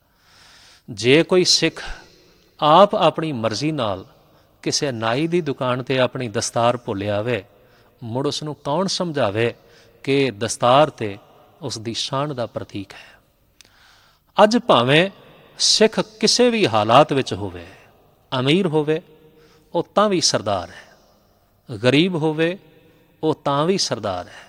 ਜੇ ਕੋਈ ਸਿੱਖ ਆਪ ਆਪਣੀ ਮਰਜ਼ੀ ਨਾਲ ਕਿਸੇ ਨਾਈ ਦੀ ਦੁਕਾਨ ਤੇ ਆਪਣੀ ਦਸਤਾਰ ਭੁੱਲ ਆਵੇ, ਮੁੜ ਉਸ ਨੂੰ ਕੌਣ ਸਮਝਾਵੇ ਕਿ ਦਸਤਾਰ ਤੇ ਉਸ ਦੀ ਸ਼ਾਨ ਦਾ ਪ੍ਰਤੀਕ ਹੈ। ਅੱਜ ਭਾਵੇਂ ਸਿੱਖ ਕਿਸੇ ਵੀ ਹਾਲਾਤ ਵਿੱਚ ਹੋਵੇ, ਅਮੀਰ ਹੋਵੇ ਉਹ ਤਾਂ ਵੀ ਸਰਦਾਰ ਹੈ, ਗਰੀਬ ਹੋਵੇ ਉਹ ਤਾਂ ਵੀ ਸਰਦਾਰ ਹੈ,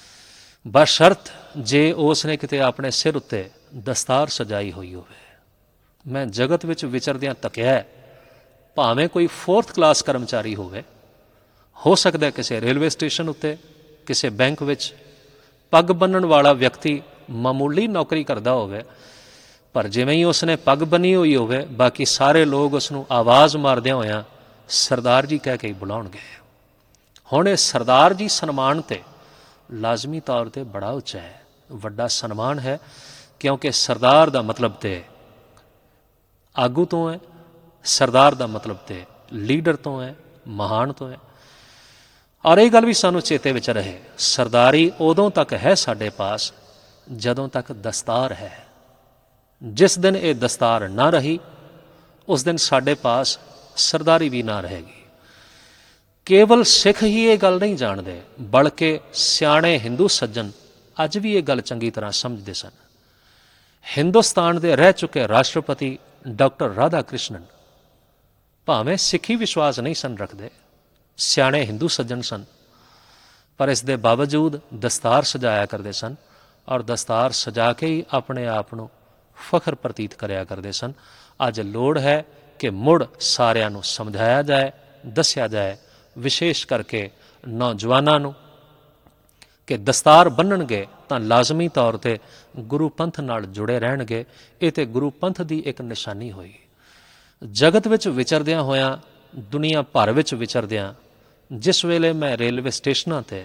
ਬਸ਼ਰਤ ਜੇ ਉਸ ਨੇ ਕਿਤੇ ਆਪਣੇ ਸਿਰ ਉੱਤੇ ਦਸਤਾਰ ਸਜਾਈ ਹੋਈ ਹੋਵੇ। ਮੈਂ ਜਗਤ ਵਿੱਚ ਵਿਚਰਦਿਆਂ ਤੱਕਿਆ, ਭਾਵੇਂ ਕੋਈ ਫੋਰਥ ਕਲਾਸ ਕਰਮਚਾਰੀ ਹੋਵੇ, ਹੋ ਸਕਦਾ ਕਿਸੇ ਰੇਲਵੇ ਸਟੇਸ਼ਨ ਉੱਤੇ, ਕਿਸੇ ਬੈਂਕ ਵਿੱਚ ਪੱਗ ਬੰਨ੍ਹਣ ਵਾਲਾ ਵਿਅਕਤੀ ਮਾਮੂਲੀ ਨੌਕਰੀ ਕਰਦਾ ਹੋਵੇ, ਪਰ ਜਿਵੇਂ ਹੀ ਉਸਨੇ ਪੱਗ ਬੰਨੀ ਹੋਈ ਹੋਵੇ, ਬਾਕੀ ਸਾਰੇ ਲੋਕ ਉਸ ਨੂੰ ਆਵਾਜ਼ ਮਾਰਦਿਆਂ ਹੋਇਆਂ ਸਰਦਾਰ ਜੀ ਕਹਿ ਕੇ ਹੀ ਬੁਲਾਉਣਗੇ। ਹੁਣ ਇਹ ਸਰਦਾਰ ਜੀ ਸਨਮਾਨ ਤੇ ਲਾਜ਼ਮੀ ਤੌਰ ਤੇ ਬੜਾ ਉੱਚਾ ਹੈ, ਵੱਡਾ ਸਨਮਾਨ ਹੈ, ਕਿਉਂਕਿ ਸਰਦਾਰ ਦਾ ਮਤਲਬ ਤੇ ਆਗੂ ਤੋਂ ਹੈ, ਸਰਦਾਰ ਦਾ ਮਤਲਬ ਤੇ ਲੀਡਰ ਤੋਂ ਹੈ, ਮਹਾਨ ਤੋਂ ਹੈ। ਔਰ ਇਹ ਗੱਲ ਵੀ ਸਾਨੂੰ ਚੇਤੇ ਵਿੱਚ ਰਹੇ, ਸਰਦਾਰੀ ਉਦੋਂ ਤੱਕ ਹੈ ਸਾਡੇ ਪਾਸ ਜਦੋਂ ਤੱਕ ਦਸਤਾਰ ਹੈ। ਜਿਸ ਦਿਨ ਇਹ ਦਸਤਾਰ ਨਾ ਰਹੀ, ਉਸ ਦਿਨ ਸਾਡੇ ਪਾਸ ਸਰਦਾਰੀ ਵੀ ਨਾ ਰਹੇਗੀ। ਕੇਵਲ ਸਿੱਖ ਹੀ ਇਹ ਗੱਲ ਨਹੀਂ ਜਾਣਦੇ, ਬਲਕਿ ਸਿਆਣੇ ਹਿੰਦੂ ਸੱਜਣ ਅੱਜ ਵੀ ਇਹ ਗੱਲ ਚੰਗੀ ਤਰ੍ਹਾਂ ਸਮਝਦੇ ਸਨ। ਹਿੰਦੁਸਤਾਨ ਦੇ ਰਹਿ ਚੁੱਕੇ ਰਾਸ਼ਟਰਪਤੀ ਡਾਕਟਰ ਰਾਧਾ ਕ੍ਰਿਸ਼ਨਨ ਭਾਵੇਂ ਸਿੱਖੀ ਵਿਸ਼ਵਾਸ ਨਹੀਂ ਸਨ ਰੱਖਦੇ, ਸਿਆਣੇ ਹਿੰਦੂ ਸੱਜਣ ਸਨ, ਪਰ ਇਸ ਦੇ ਬਾਵਜੂਦ ਦਸਤਾਰ ਸਜਾਇਆ ਕਰਦੇ ਸਨ ਔਰ ਦਸਤਾਰ ਸਜਾ ਕੇ ਹੀ ਆਪਣੇ ਆਪ ਨੂੰ ਫਖਰ ਪ੍ਰਤੀਤ ਕਰਿਆ ਕਰਦੇ ਸਨ। ਅੱਜ ਲੋੜ ਹੈ ਕਿ ਮੁੜ ਸਾਰਿਆਂ ਨੂੰ ਸਮਝਾਇਆ ਜਾਏ, ਦੱਸਿਆ ਜਾਏ, ਵਿਸ਼ੇਸ਼ ਕਰਕੇ ਨੌਜਵਾਨਾਂ ਨੂੰ, ਕਿ ਦਸਤਾਰ ਬੰਨਣਗੇ ਤਾਂ ਲਾਜ਼ਮੀ ਤੌਰ ਤੇ ਗੁਰੂ ਪੰਥ ਨਾਲ ਜੁੜੇ ਰਹਿਣਗੇ। ਇਹ ਤੇ ਗੁਰੂ ਪੰਥ ਦੀ ਇੱਕ ਨਿਸ਼ਾਨੀ ਹੋਈ। ਜਗਤ ਵਿੱਚ ਵਿਚਰਦਿਆਂ ਹੋਇਆਂ, ਦੁਨੀਆ ਭਰ ਵਿੱਚ ਵਿਚਰਦਿਆਂ, ਜਿਸ ਵੇਲੇ ਮੈਂ ਰੇਲਵੇ ਸਟੇਸ਼ਨਾਂ ਤੇ,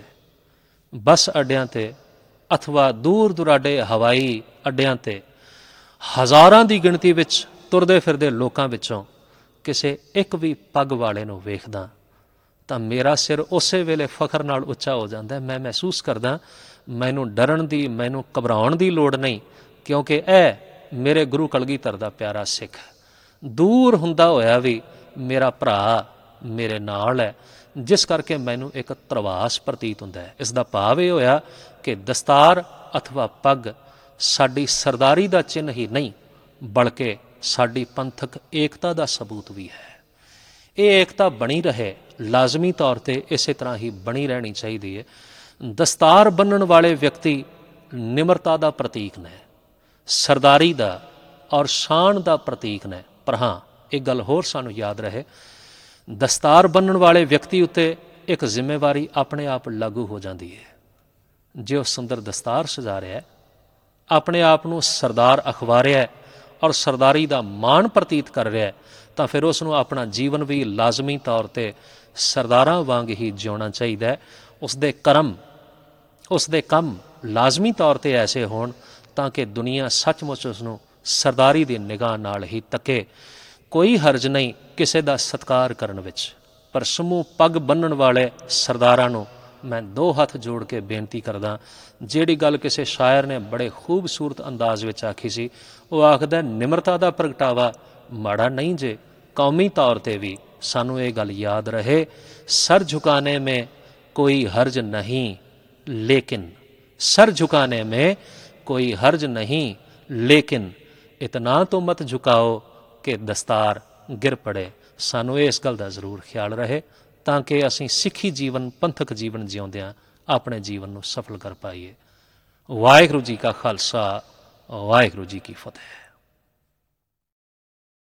ਬੱਸ ਅੱਡਿਆਂ ਤੇ ਅਥਵਾ ਦੂਰ ਦੁਰਾਡੇ ਹਵਾਈ ਅੱਡਿਆਂ ਤੇ ਹਜ਼ਾਰਾਂ ਦੀ ਗਿਣਤੀ ਵਿੱਚ ਤੁਰਦੇ ਫਿਰਦੇ ਲੋਕਾਂ ਵਿੱਚੋਂ ਕਿਸੇ ਇੱਕ ਵੀ ਪੱਗ ਵਾਲੇ ਨੂੰ ਵੇਖਦਾ ਤਾਂ ਮੇਰਾ ਸਿਰ ਉਸੇ ਵੇਲੇ ਫਖਰ ਨਾਲ ਉੱਚਾ ਹੋ ਜਾਂਦਾ। ਮੈਂ ਮਹਿਸੂਸ ਕਰਦਾ ਮੈਨੂੰ ਡਰਨ ਦੀ, ਮੈਨੂੰ ਘਬਰਾਉਣ ਦੀ ਲੋੜ ਨਹੀਂ, ਕਿਉਂਕਿ ਇਹ ਮੇਰੇ ਗੁਰੂ ਕਲਗੀਧਰ ਦਾ ਪਿਆਰਾ ਸਿੱਖ ਹੈ। ਦੂਰ ਹੁੰਦਾ ਹੋਇਆ ਵੀ ਮੇਰਾ ਭਰਾ ਮੇਰੇ ਨਾਲ ਹੈ, ਜਿਸ ਕਰਕੇ ਮੈਨੂੰ ਇੱਕ ਧਰਵਾਸ ਪ੍ਰਤੀਤ ਹੁੰਦਾ ਹੈ। ਇਸ ਦਾ ਭਾਵ ਇਹ ਹੋਇਆ ਕਿ ਦਸਤਾਰ ਅਥਵਾ ਪੱਗ ਸਾਡੀ ਸਰਦਾਰੀ ਦਾ ਚਿੰਨ੍ਹ ਹੀ ਨਹੀਂ, ਬਲਕਿ ਸਾਡੀ ਪੰਥਕ ਏਕਤਾ ਦਾ ਸਬੂਤ ਵੀ ਹੈ। ਇਹ ਏਕਤਾ ਬਣੀ ਰਹੇ, ਲਾਜ਼ਮੀ ਤੌਰ ਤੇ ਇਸੇ ਤਰ੍ਹਾਂ ਹੀ ਬਣੀ ਰਹਿਣੀ ਚਾਹੀਦੀ ਹੈ। ਦਸਤਾਰ ਬੰਨ੍ਹਣ ਵਾਲੇ ਵਿਅਕਤੀ ਨਿਮਰਤਾ ਦਾ ਪ੍ਰਤੀਕ ਨੇ, ਸਰਦਾਰੀ ਦਾ ਔਰ ਸ਼ਾਨ ਦਾ ਪ੍ਰਤੀਕ ਨੇ। ਪਰ ਹਾਂ, ਇੱਕ ਗੱਲ ਹੋਰ ਸਾਨੂੰ ਯਾਦ ਰਹੇ, ਦਸਤਾਰ ਬੰਨ੍ਹਣ ਵਾਲੇ ਵਿਅਕਤੀ ਉੱਤੇ ਇੱਕ ਜ਼ਿੰਮੇਵਾਰੀ ਆਪਣੇ ਆਪ ਲਾਗੂ ਹੋ ਜਾਂਦੀ ਹੈ। ਜੇ ਉਹ ਸੁੰਦਰ ਦਸਤਾਰ ਸਜਾ ਰਿਹਾ, ਆਪਣੇ ਆਪ ਨੂੰ ਸਰਦਾਰ ਅਖਵਾ ਰਿਹਾ ਔਰ ਸਰਦਾਰੀ ਦਾ ਮਾਣ ਪ੍ਰਤੀਤ ਕਰ ਰਿਹਾ, ਤਾਂ ਫਿਰ ਉਸ ਨੂੰ ਆਪਣਾ ਜੀਵਨ ਵੀ ਲਾਜ਼ਮੀ ਤੌਰ ਤੇ ਸਰਦਾਰਾਂ ਵਾਂਗ ਹੀ ਜਿਉਣਾ ਚਾਹੀਦਾ ਹੈ। ਉਸ ਦੇ ਕਰਮ, ਉਸ ਦੇ ਕੰਮ ਲਾਜ਼ਮੀ ਤੌਰ ਤੇ ਐਸੇ ਹੋਣ ਤਾਂ ਕਿ ਦੁਨੀਆ ਸੱਚਮੁੱਚ ਉਸ ਨੂੰ ਸਰਦਾਰੀ ਦੀ ਨਿਗਾਹ ਨਾਲ ਹੀ ਤੱਕੇ। ਕੋਈ ਹਰਜ ਨਹੀਂ ਕਿਸੇ ਦਾ ਸਤਿਕਾਰ ਕਰਨ ਵਿੱਚ, ਪਰ ਸਮੂਹ ਪੱਗ ਬੰਨ੍ਹਣ ਵਾਲੇ ਸਰਦਾਰਾਂ ਨੂੰ ਮੈਂ ਦੋ ਹੱਥ ਜੋੜ ਕੇ ਬੇਨਤੀ ਕਰਦਾ। ਜਿਹੜੀ ਗੱਲ ਕਿਸੇ ਸ਼ਾਇਰ ਨੇ ਬੜੇ ਖੂਬਸੂਰਤ ਅੰਦਾਜ਼ ਵਿੱਚ ਆਖੀ ਸੀ, ਉਹ ਆਖਦਾ, ਨਿਮਰਤਾ ਦਾ ਪ੍ਰਗਟਾਵਾ ਮਾੜਾ ਨਹੀਂ ਜੇ। ਕੌਮੀ ਤੌਰ ਤੇ ਵੀ ਸਾਨੂੰ ਇਹ ਗੱਲ ਯਾਦ ਰਹੇ, ਸਰ ਝੁਕਾਨੇ ਮੇਂ ਕੋਈ ਹਰਜ ਨਹੀਂ, ਲੇਕਿਨ सर झुकाने में कोई हर्ज नहीं, लेकिन इतना तो मत झुकाओ कि दस्तार गिर पड़े। ਸਾਨੂੰ ਇਸ ਗੱਲ ਦਾ ਜ਼ਰੂਰ ਖਿਆਲ ਰਹੇ ਤਾਂ ਕਿ ਅਸੀਂ ਸਿੱਖੀ ਜੀਵਨ, ਪੰਥਕ ਜੀਵਨ ਜਿਉਂਦਿਆਂ ਆਪਣੇ ਜੀਵਨ ਨੂੰ ਸਫਲ ਕਰ ਪਾਈਏ। ਵਾਹਿਗੁਰੂ ਜੀ ਕਾ ਖਾਲਸਾ, ਵਾਹਿਗੁਰੂ ਜੀ ਕੀ ਫਤਿਹ।